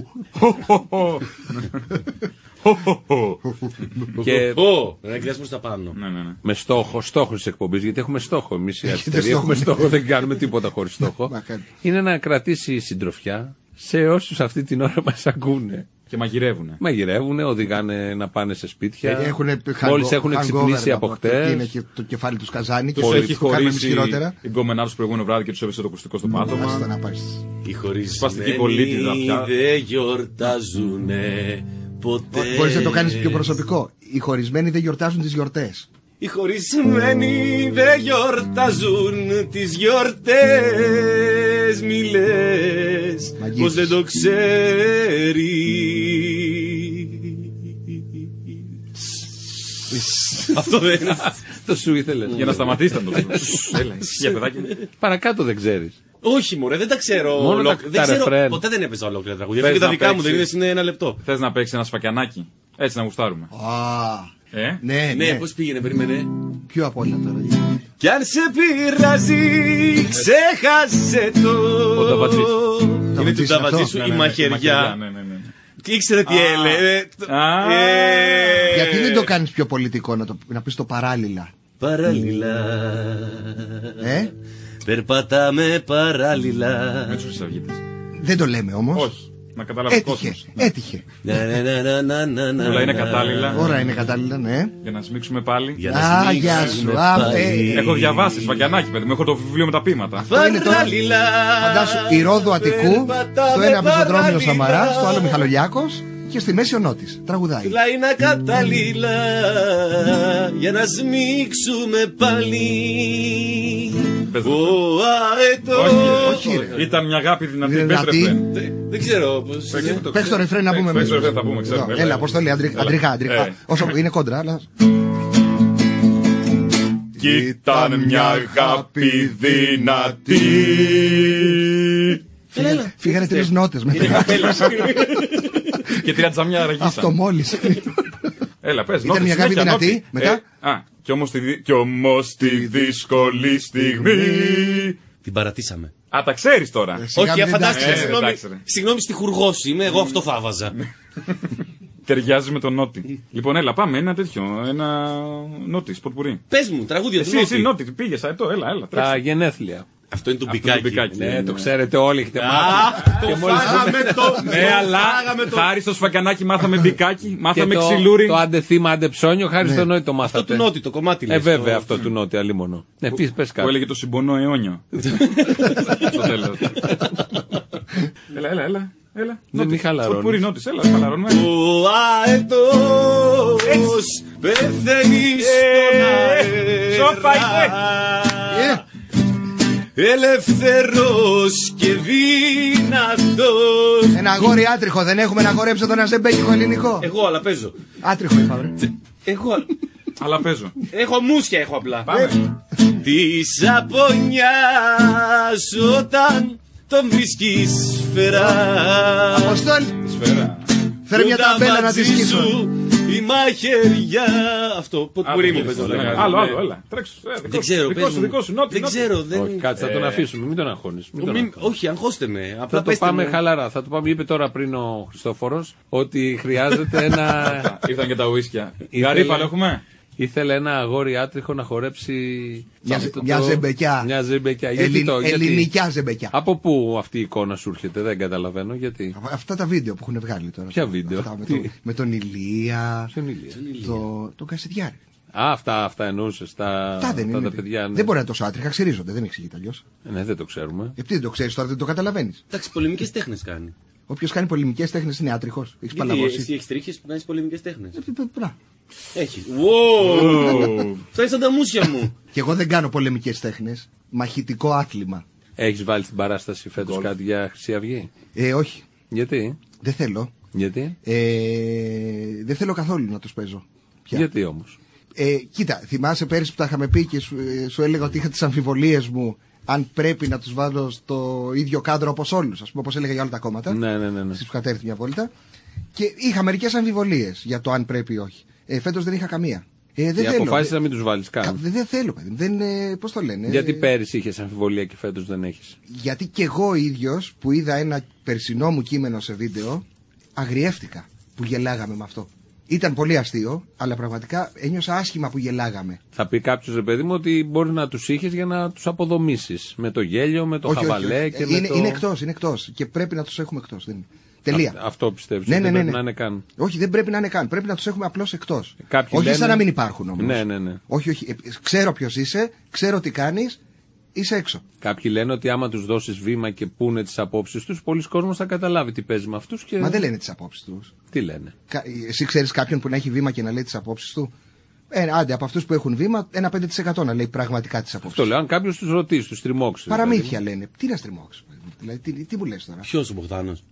Και να εκδιάσει προς τα πάνω. με στόχο της εκπομπής, γιατί έχουμε στόχο εμείς οι αριστεροί. Έχουμε στόχο, δεν κάνουμε τίποτα χωρίς στόχο. Είναι να κρατήσει συντροφιά σε όσους αυτή την ώρα μας ακούνε. Και μαγειρεύουνε. Μαγειρεύουνε, οδηγάνε να πάνε σε σπίτια. Μόλις έχουν ξυπνήσει από χτες. Είναι και το κεφάλι τους καζάνι και τους έχει χωρίσει η γκόμενά τους προηγούμενο βράδυ και τους έβρισε το ακουστικό στο πάτωμα. Οι χωρισμένοι δεν γιορτάζουνε ποτέ. Μπορείς να το κάνεις πιο προσωπικό. Οι χωρισμένοι δεν γιορτάζουν τις γιορτές. Οι χωρισμένοι δεν γιορτάζουν τις γιορτές. Μη λες πως δεν το ξέρεις. Αυτό δεν είναι. Το σου ήθελες. Για να σταματήσετε το. Έλα, για παιδάκι. Παρακάτω δεν ξέρεις. Όχι μωρέ, δεν τα ξέρω. Μόνο δεν ξέρω. Ποτέ δεν έπαιζα ολόκληρα τραγούδια. Και τα δικά μου δεν είναι ένα λεπτό. Θες να παίξεις ένα σφακιανάκι? Έτσι να γουστάρουμε. Ναι, πώς πήγαινε, περίμενε. Πιο απ' όλα τώρα. Κι αν σε πειράζει, ξέχασε το. Είναι του Ταβατζή σου η μαχαιριά. Ήξερε τι έλεγε. Γιατί δεν το κάνεις πιο πολιτικό, να πεις το παράλληλα? Παράλληλα. Περπατάμε παράλληλα. Με τους Χρυσαυγίτες. Δεν το λέμε όμως. Όχι. Να καταλάβει ο κόσμος. Έτυχε. Όλα είναι κατάλληλα. Ώρα είναι κατάλληλα, ναι. Για να σμίξουμε πάλι. Γεια σου. Έχω διαβάσει σφακιανάκι, παιδί μου. Έχω το βιβλίο με τα ποίηματα. Αυτό είναι τώρα. Φαντάσου η Ρόδου Αττικού. Στο ένα πεζοδρόμιο Σαμαρά, στο άλλο Μιχαλολιάκος. Και στη μέση ο Νότης. Τραγουδάει. Όλα είναι κατάλληλα για να σμίξουμε πάλι. Όχι, ήταν μια αγάπη δυνατή. Δεν ξέρω πώς. Πες το ρεφρέν να πούμε. Έλα, πώς το λέει, αντρικά. Όσο είναι κόντρα, αλλά. Κι ήταν μια αγάπη δυνατή. Φύγανε 3 νότες μετά. Και 3 τζαμιά ραγίσαν. Αυτό μόλις. Έλα, πες. Ήταν μια αγάπη δυνατή. Μετά. Κι όμως τη δύσκολη στιγμή. Την παρατήσαμε. Α, τα ξέρεις τώρα. Όχι, φαντάστηκα. Συγγνώμη, στιχουργός είμαι. Εγώ αυτό θα βάζα. Ταιριάζει με τον Νότι. Λοιπόν, έλα, πάμε ένα τέτοιο. Ένα Νότι, σπορτπουρί. Πες μου, τραγούδια του Νότι. Εσύ, Νότι, πήγες. Έλα. Τα γενέθλια. Αυτό είναι το μπικάκι. Ναι, το ξέρετε όλοι. Έχετε μάθει. Φάγαμε το. Ναι, αλλά χάρη στο σφακιανάκι μάθαμε μπικάκι, μάθαμε ξυλούρι. Το άντε θύμα, άντε ψώνιο, χάρη στο Νότι το μάθατε. Αυτό του Νότι, το κομμάτι λέει. Βέβαια, αυτό του Νότι, αλλήμονο. Ναι, πες κάτι. Που έλεγε το συμπονό αιώνιο. Στο τέλος. Έλα. Δεν μη χαλαρώνεις. Νότης, έλα, χαλαρώνουμε. Ο αετός πεθαίνει στον αέρα. Ελεύθερος και δυνατός. Ένα αγόρι άτριχο, δεν έχουμε να χορέψω τον αζεμπέκικο ελληνικό. Εγώ αλλά παίζω. Άτριχο είπα, βρε. Εγώ αλλά παίζω. Έχω μουσια, έχω απλά. Πάμε. Της απονιάς όταν τον βρίσκεις σφαίρα. Αποστόλη. Σφαίρα. Φέρε μια ταμπέλα να τη σκίσω. Η μαχαιριά. Αυτό, ποτπουρί μου παίζω. Άλλο, έλα. Τρέξου. Δεν ξέρω, δικό σου, Νότι. Δεν ξέρω. Όχι, κάτσε, θα τον αφήσουμε, μην τον αγχώνεις. Όχι, αγχώστε με. Θα το πάμε χαλαρά. Θα το πάμε, είπε τώρα πριν ο Χριστόφορος, ότι χρειάζεται ένα. Ήρθαν και τα ουίσκια. Γαρίφαλο έχουμε. Ήθελε ένα αγόρι άτριχο να χορέψει μια ζεμπεκιά. Ελληνικιά ζεμπεκιά. Από πού αυτή η εικόνα σου έρχεται, δεν καταλαβαίνω γιατί. Αυτά τα βίντεο που έχουν βγάλει τώρα. Ποια βίντεο? Με τον Ηλία. Ποιον Ηλία? Τον Κασιδιάρη. Αυτά εννοούσες. Τα παιδιά. Δεν μπορεί να τόσο άτριχα, ξυρίζονται, δεν εξηγείται αλλιώς. Ναι, δεν το ξέρουμε. Τι δεν το ξέρεις τώρα, δεν το καταλαβαίνεις. Εντάξει, πολεμικές τέχνες κάνει. Όποιος κάνει πολεμικές τέχνες είναι άτριχος. Έχεις παλαβώσει. Εσύ έχεις τρίχες που κάνεις πολεμικές τέχνες. Έχει. Θα ήσαν τα μουσια μου. Και εγώ δεν κάνω πολεμικές τέχνες. Μαχητικό άθλημα. Έχεις βάλει στην παράσταση φέτος κάτι για Χρυσή Αυγή? Όχι. Γιατί? Δεν θέλω. Γιατί? Δεν θέλω καθόλου να τους παίζω. Γιατί όμως? Κοίτα, θυμάσαι πέρυσι που τα είχαμε πει και σου έλεγα ότι είχα τις αμφιβολίες μου αν πρέπει να τους βάλω στο ίδιο κάδρο όπως όλους, ας πούμε, όπως έλεγα για όλα τα κόμματα. Ναι. Στις που κατέρθει μια βόλτα. Και είχα μερικές αμφιβολίες για το αν πρέπει ή όχι. Φέτος δεν είχα καμία. Δεν αποφάσισα να μην τους βάλεις καν. Δεν θέλω, παιδί. Πώς το λένε. Γιατί πέρυσι είχες αμφιβολία και φέτος δεν έχεις? Γιατί και εγώ ίδιος που είδα ένα περσινό μου κείμενο σε βίντεο, αγριεύτηκα που γελάγαμε με αυτό. Ήταν πολύ αστείο, αλλά πραγματικά ένιωσα άσχημα που γελάγαμε. Θα πει κάποιος, ρε παιδί μου, ότι μπορεί να τους είχες για να τους αποδομήσεις. Με το γέλιο, με το χαβαλέ και με το. Είναι εκτός. Και πρέπει να τους έχουμε εκτός. Τελεία. Αυτό πιστεύεις? Δεν πρέπει να είναι καν. Όχι, δεν πρέπει να είναι καν. Πρέπει να τους έχουμε απλώς εκτός. Όχι λένε... σαν να μην υπάρχουν όμως. Ναι. Όχι. Ξέρω ποιος είσαι, ξέρω τι κάνεις, είσαι έξω. Κάποιοι λένε ότι άμα τους δώσεις βήμα και πούνε τις απόψεις τους, πολλοί κόσμος θα καταλάβει τι παίζει με αυτούς. Και... Μα δεν λένε τις απόψεις τους. Τι λένε? Εσύ ξέρεις κάποιον που να έχει βήμα και να λέει τις απόψεις του? Άντε, από αυτούς που έχουν βήμα, ένα 5% να λέει πραγματικά τις απόψεις. Αυτό λέω, αν κάποιος τους ρωτήσει, τους τριμώξει. Παραμύθια λένε. Τι να στριμώξει? Δηλαδή, τι μου λες τώρα? Ποιος ο Μπογδάνος?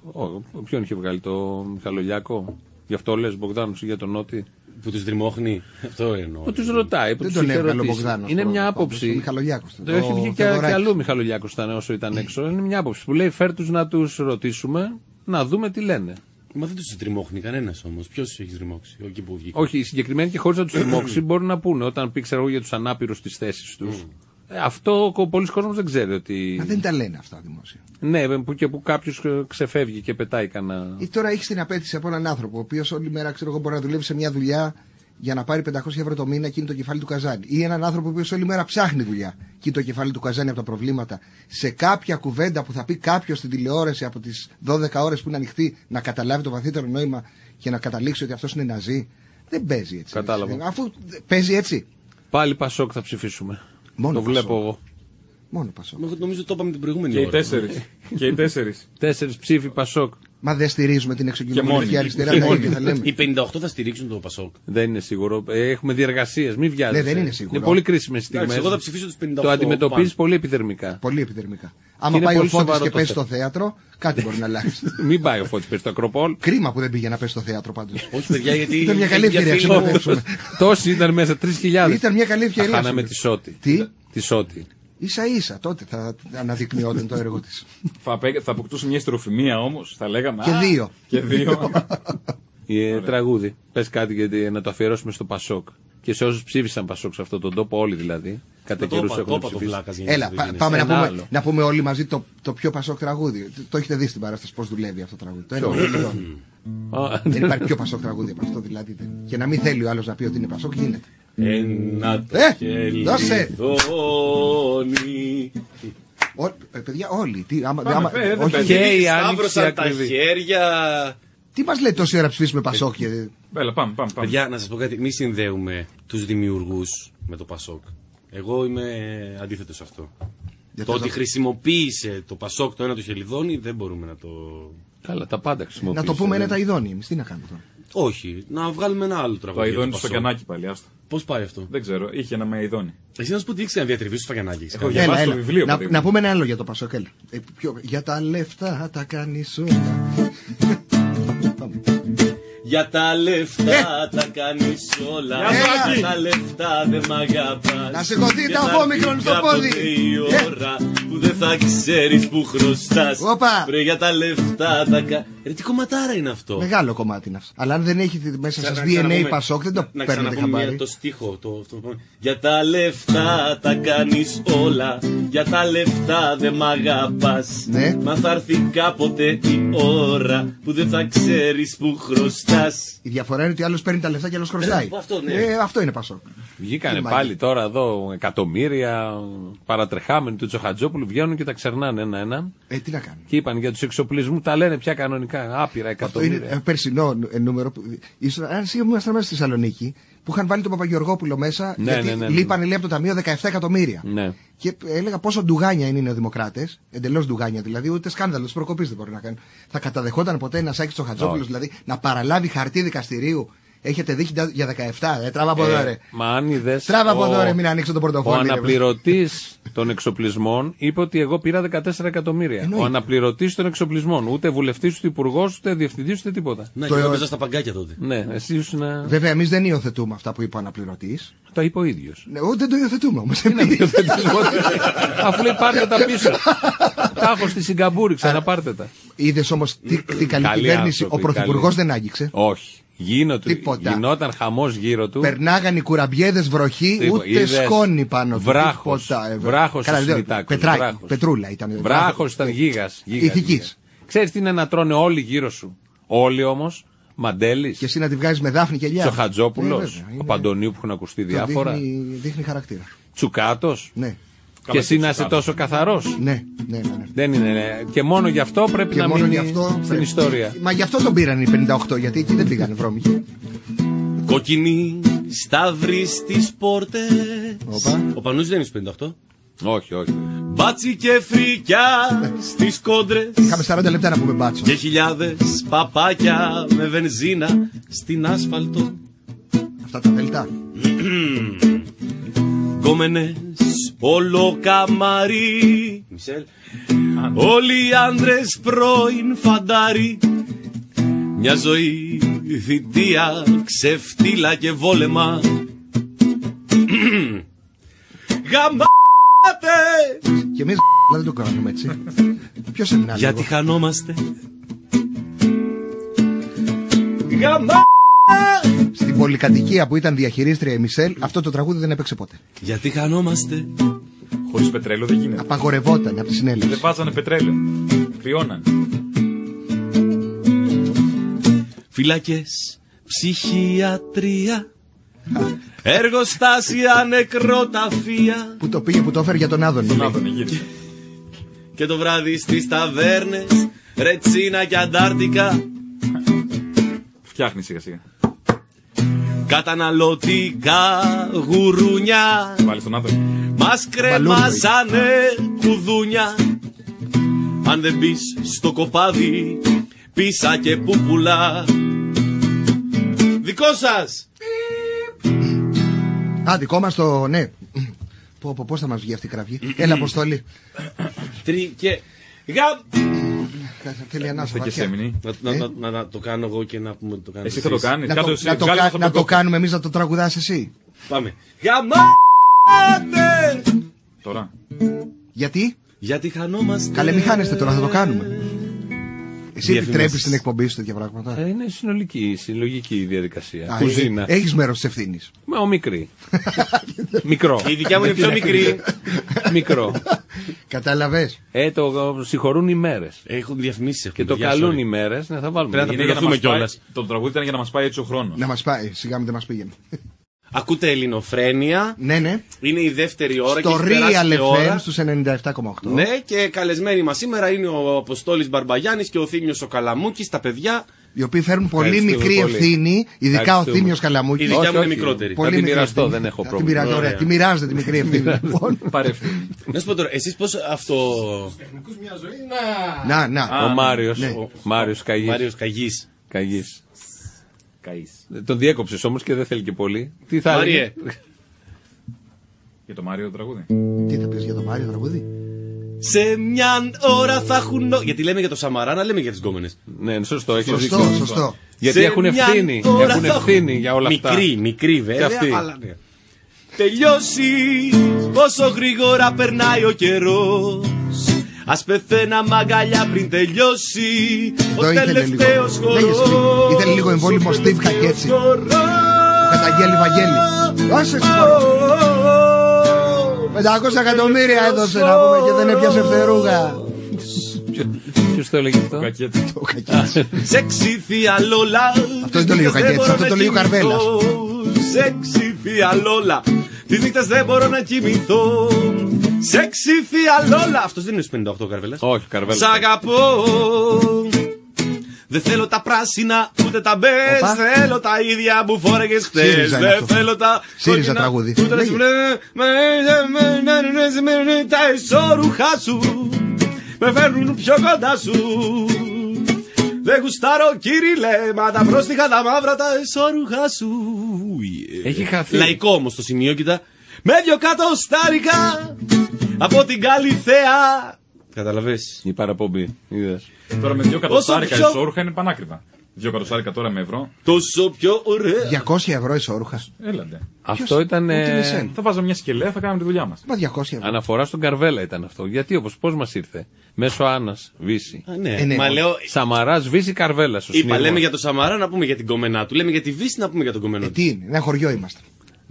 Ποιον είχε βγάλει, το Μιχαλολιάκο? Γι' αυτό λες Μπογδάνος ή για τον Νότι? Που τους τριμώχνει. Αυτό εννοώ. Που τους ρωτάει, που δεν τους τον είχε έβγαλε ο ρωτήσει. Μπογδάνος. Είναι μια άποψη. Το έχει βγει και αλλού ο Μιχαλολιάκος όσο ήταν έξω. Είναι μια άποψη που λέει φέρ τους να τους ρωτήσουμε, να δούμε τι λένε. Μα δεν τους τριμώχνει κανένας όμως. Ποιος τους έχει τριμώξει? Εκεί που βγήκε. Όχι, οι συγκεκριμένοι και χωρίς να τους τριμώξει μπορούν να πούνε όταν πει, ξέρω εγώ, για τους ανάπηρους τις θέσεις τους. Αυτό πολλοί κόσμος δεν ξέρει ότι. Μα δεν τα λένε αυτά δημόσια. Ναι, που κάποιος ξεφεύγει και πετάει κανένα. Ή τώρα έχει την απέτηση από έναν άνθρωπο, ο οποίος όλη μέρα, ξέρω εγώ, μπορεί να δουλεύει σε μια δουλειά για να πάρει 500 ευρώ το μήνα και είναι το κεφάλι του καζάνι. Ή έναν άνθρωπο ο οποίος όλη μέρα ψάχνει δουλειά και είναι το κεφάλι του καζάνι από τα προβλήματα. Σε κάποια κουβέντα που θα πει κάποιος στην τηλεόραση από τις 12 ώρες που είναι ανοιχτή να καταλάβει το βαθύτερο νόημα και να καταλήξει ότι αυτός είναι ναζί. Δεν παίζει έτσι. Κατάλαβα. Αφού παίζει έτσι. Πάλι Πασόκ θα ψηφίσουμε. Μόνο το βλέπω Πασόκ. εγώ. Μόνο Πασόκ. Νομίζω το είπαμε την προηγούμενη και ώρα. Και οι τέσσερις. 4 ψήφοι Πασόκ. Μα δεν στηρίζουμε την εξοκοινωνική αριστερά. Θα λέμε. Οι 58 θα στηρίξουν το Πασόκ. Δεν είναι σίγουρο. Έχουμε διεργασίες. Μην βιάζεσαι. Ναι, δεν είναι σίγουρο. Είναι πολύ κρίσιμες στιγμές. Εγώ θα ψηφίσω τους 58. Το αντιμετωπίζεις πολύ επιδερμικά. Πολύ επιδερμικά. Άμα πάει ο Φώτης και πέσει στο θέατρο, κάτι μπορεί να αλλάξει. Μην πάει ο Φώτης, πέσει στο Ακροπόλ. Κρίμα που δεν πήγε να πέσει στο θέατρο πάντως. Όχι, παιδιά, γιατί. Ήταν μια καλή ευκαιρία. Τόσοι ήταν μέσα, 3.000. Ήταν μια καλή ευκαιρία. Χάναμε τη Σότη. Τι? Τη Σότη. Ίσα-ίσα τότε θα αναδεικνυόταν το έργο της. Θα αποκτούσε μια ιστροφημία όμως, θα λέγαμε. Και δύο. Τραγούδι. Πες κάτι γιατί να το αφιερώσουμε στο Πασόκ. Και σε όσους ψήφισαν Πασόκ σε αυτόν τον τόπο, όλοι δηλαδή. Κατά καιρούς έχουν ψηφίσει. Έλα, πάμε να πούμε όλοι μαζί το πιο Πασόκ τραγούδι. Το έχετε δει στην παράσταση πώς δουλεύει αυτό το τραγούδι. Δεν υπάρχει πιο Πασόκ τραγούδι από αυτό δηλαδή. Και να μην θέλει ο άλλος να πει ότι είναι Πασόκ, γίνεται. Ένα το χελιδόνι. Παιδιά, όλοι. Και οι σταύρωσαν τα χέρια. Τι μας λέει τόση ώρα ψηφίσουμε Πασόκ? Έλα, πάμε. Παιδιά, να σας πω κάτι. Μη συνδέουμε τους δημιουργούς με το Πασόκ. Εγώ είμαι αντίθετος σε αυτό. Το ότι χρησιμοποίησε το Πασόκ το ένα το χελιδόνι δεν μπορούμε να το. Καλά, τα πάντα χρησιμοποιήσαμε. Να το πούμε είναι τα ειδόνια. Εμείς τι να κάνουμε τώρα? Όχι, να βγάλουμε ένα άλλο τραγούδι. Το ειδόνι στο Φαγιανάκι πάλι, άστα. Πώς πάει αυτό? Δεν ξέρω, είχε ένα με ειδόνι. Εσύ να σου πω τι ήξερα να διατριβείς στο Φαγιανάκι. Έχω διαβάσει το βιβλίο. Να πούμε ένα άλλο για το Πασόκ. Για τα λεφτά τα κάνεις όλα. Για τα λεφτά τα κάνεις όλα. Για τα λεφτά δεν μ' αγαπάς. Να σηκωθεί τα βόμικρον στο πόδι. Η ώρα που δεν θα ξέρεις που χρωστάς. Βρε για τα λεφτά τα κάνεις. Τι κομματάρα είναι αυτό? Μεγάλο κομμάτι είναι αυτό. Αλλά αν δεν έχει μέσα σας DNA Πασόκ δεν το παίρνετε χαμπάρι. Το στίχο. Για τα λεφτά τα κάνεις όλα. Για τα λεφτά δεν μ' αγαπάς. Μα θα έρθει κάποτε η ώρα που δεν θα ξέρεις που χρωστάς. Η διαφορά είναι ότι άλλος παίρνει τα λεφτά και άλλος χρωστάει. Αυτό είναι Πασόκ. Βγήκανε πάλι τώρα εδώ εκατομμύρια παρατρεχάμενοι του Τσοχατζόπουλου, βγαίνουν και τα ξερνάνε ένα-ένα. Τι να κάνουν. Και είπαν για τους εξοπλισμούς, τα λένε πια κανονικά, άπειρα εκατομμύρια. Αυτό είναι περσινό νούμερο. Αν ήμασταν μέσα στη Θεσσαλονίκη που είχαν βάλει τον Παπαγεωργόπουλο μέσα, γιατί λείπανε λέει από το ταμείο 17 εκατομμύρια. Ναι. Και έλεγα πόσο ντουγάνια είναι οι νεοδημοκράτες, εντελώς ντουγάνια δηλαδή, ούτε σκάνδαλο της προκοπής δεν μπορεί να κάνουν. Θα καταδεχόταν ποτέ ένα Σάκης Τσοχατζόπουλος δηλαδή να παραλάβει χαρτί δικαστηρίου Έχετε δει για 17, τράβα από εδώ, ρε. Μα αν είδες. Τράβα από εδώ, ρε, μην ανοίξω το πορτοφόλι. Ο αναπληρωτής των εξοπλισμών είπε ότι εγώ πήρα 14 εκατομμύρια. Εννοείται. Ο αναπληρωτής των εξοπλισμών. Ούτε βουλευτής, ούτε υπουργός, ούτε διευθυντής, ούτε τίποτα. Ναι, και εγώ παίζα στα παγκάκια τότε. Ναι, εσύ ήσουν. Βέβαια, εμείς δεν υιοθετούμε αυτά που είπε ο αναπληρωτής. Το είπε ο ίδιος. Ναι, δεν το υιοθετούμε όμως. Αφού λέει πάρτε τα πίσω. Τα έχω στη Σιγκαπούρη, ξαναπάρτε τα. Είδες όμως τι καλή κυβέρνηση ο πρωθυπουργός δεν άγγιξε. Όχι. Γινόταν χαμός γύρω του. Περνάγαν οι κουραμπιέδες βροχή, ούτε σκόνη πάνω του. Βράχος ο Σιμιτάκος. Πετρούλα ήταν. Βράχος ήταν γίγας. Ηθικής. Ξέρεις τι είναι να τρώνε όλοι γύρω σου. Όλοι όμως. Μαντέλης. Και εσύ να τη βγάζεις με Δάφνη και Ελιά. Τσοχατζόπουλος. Ο Παντονίου που έχουν ακουστεί διάφορα. Δείχνει χαρακτήρα. Τσουκάτος. Ναι. Και εσύ να είσαι τόσο καθαρός. Ναι. Δεν είναι. Και μόνο γι' αυτό πρέπει να μείνει στην ιστορία. Μα γι' αυτό τον πήραν οι 58, γιατί εκεί δεν πήγανε βρώμικοι. Κόκκινη σταυρή στις πόρτες. Ο Πανούζης δεν είναι 58. Όχι. Μπάτσι και φρικιά στις κόντρες. Είχαμε 40 λεπτά να πούμε μπάτσο. Και χιλιάδες παπάκια με βενζίνα στην άσφαλτο. Αυτά τα δελτά. Γκόμενες όλο καμαρί. Μισελ. Όλοι οι άντρες πρώην φαντάρι. Μια ζωή θητεία, ξεφτύλα και βόλεμα. Γαμάτες. Και εμείς δεν το κάνουμε έτσι. Ποιος είναι άλλο. Γιατί χανόμαστε. Γαμάτες. Στην πολυκατοικία που ήταν διαχειρίστρια η Μισελ, αυτό το τραγούδι δεν έπαιξε ποτέ. Γιατί χανόμαστε. Χωρίς πετρέλαιο δεν γίνεται. Απαγορευόταν από τη συνέλευση. Δεν βάζανε πετρέλαιο. Κρυώναν. Φυλακές, ψυχιατρία, εργοστάσια, νεκροταφεία. Που το πήγε, που το έφερε για τον Άδωνη. Και το βράδυ στις ταβέρνες, ρετσίνα και αντάρτικα. Φτιάχνει σιγά σιγά. Καταναλωτικά γουρούνια. Πάλι στον Άδωνη. Μας κρεμάζανε κουδούνια. Αν δεν μπεις στο κοπάδι, πίσα και πούπουλα. Δικό σας. Α, δικό μας το, ναι. Πώς θα μας βγει αυτή η κραυγή. Έλα, Αποστόλη. Και Θέλει ανάσα βαθιά. Να το κάνω εγώ και να πούμε το κάνεις. Εσύ θα το κάνεις. Να το κάνουμε εμείς, να το τραγουδάς εσύ. Πάμε. Γαμάτε. Τώρα. Γιατί χανόμαστε. Καλέ, μη χάνεστε τώρα, θα το κάνουμε. Εσύ επιτρέπεις την εκπομπή σου τέτοια πράγματα. Είναι συλλογική διαδικασία. Κουζίνα. Έχεις μέρος της ευθύνης. Ο μικρή. Μικρό. Η δικιά μου είναι πιο μικρή. Μικρό. Κατάλαβες. Το συγχωρούν οι μέρες. Έχουν διαφημίσεις. Και το καλούν οι μέρες. Θα βάλουμε. Το τραγούδι ήταν για να μας πάει έτσι ο χρόνος. Να μας πάει, σιγά μην δεν μας πήγαινε. Ακούτε Ελληνοφρένεια. Ναι. Είναι η δεύτερη ώρα στο και έχει περάσει και ώρα. Στους 97,8. Ναι, και καλεσμένοι μας σήμερα είναι ο Αποστόλης Μπαρμπαγιάννης και ο Θήμιος ο Καλαμούκης, τα παιδιά. Οι οποίοι φέρουν πολύ μικρή ευθύνη, ειδικά ο Θήμιος Καλαμούκης. Η δικιά μου είναι μικρότερη. Θα την μοιραστώ, δεν έχω πρόβλημα. Ωραία, τη μοιράζετε τη μικρή ευθύνη. Να σου πω τώρα, εσείς πώς αυτό. Στους τεχνικούς μια ζωή, να. Ο Μάριος Καγής. Τον διέκοψες όμως και δεν θέλει και πολύ. Τι θα έλεγε. Για το Μάριο τραγούδι. Τι θα πεις για το Μάριο τραγούδι. Σε μια ώρα θα έχουν. Γιατί λέμε για το Σαμαρά, να λέμε για τις γκόμενες. Ναι, σωστό. Σωστό. Γιατί έχουν ευθύνη. Έχουν ευθύνη για όλα αυτά. Μικρή βέβαια. Τελειώσει. Πόσο γρήγορα περνάει ο καιρός. Ας πεθαίνα μαγκαλιά πριν τελειώσει ο τελευταίος χορός. Ήθελε λίγο εμβόλυμο Στίβκα και έτσι. Ο Καταγγέλη Βαγγέλη. Άσε συγχωρώ. 500 εκατομμύρια έδωσε να πούμε και δεν έπιασε φτερούγα. Ποιος το έλεγε αυτό? Ο Κακέτης. Σεξι θεία Λόλα. Αυτό δεν το λέει ο Κακέτης, αυτό το λέει ο Καρβέλας. Σεξι θεία Λόλα. Τις νύχτες δεν μπορώ να κοιμηθώ. Σεξι θεία Λόλα. Αυτός δεν είναι στους 58 Καρβέλας. Όχι, Καρβέλας. Σ' αγαπώ. Δεν θέλω τα πράσινα ούτε τα μπες. Θέλω τα ίδια που φόρεγες χτες. Δεν θέλω τα ΣΥΡΙΖΑ τραγούδι. Τα ισόρουχά σου με φέρνουν πιο κοντά σου. Δεν γουστάρω κύριλε, μα τα πρόστιχα τα μαύρα τα εσώρουχα σου. Έχει χαθεί. Λαϊκό όμως το σημείο, κοίτα. Με 2 κατοστάρικα από την Καλυθέα. Καταλαβες. Η παραπομπή, είδες. Τώρα με 2 κατοστάρικα εσώρουχα είναι πανάκριβα. 2 κατοστάρικα τώρα με ευρώ. Τόσο πιο ωραία. 200 ευρώ εσώρουχα. Έλατε. Αυτό ήταν. Θα βάζαμε μια σκελέα, θα κάναμε τη δουλειά μας. Μα 200 ευρώ. Αναφορά στον Καρβέλα ήταν αυτό. Γιατί πώς μας ήρθε. Μέσω Άννας, Βύση. Ναι. Μα λέω. Σαμαράς, Βύση, Καρβέλα. Είπα, λέμε για το Σαμαρά να πούμε για την κομμενά του. Λέμε για τη Βύση να πούμε για τον κομμενό του. Τι είναι, ένα χωριό είμαστε.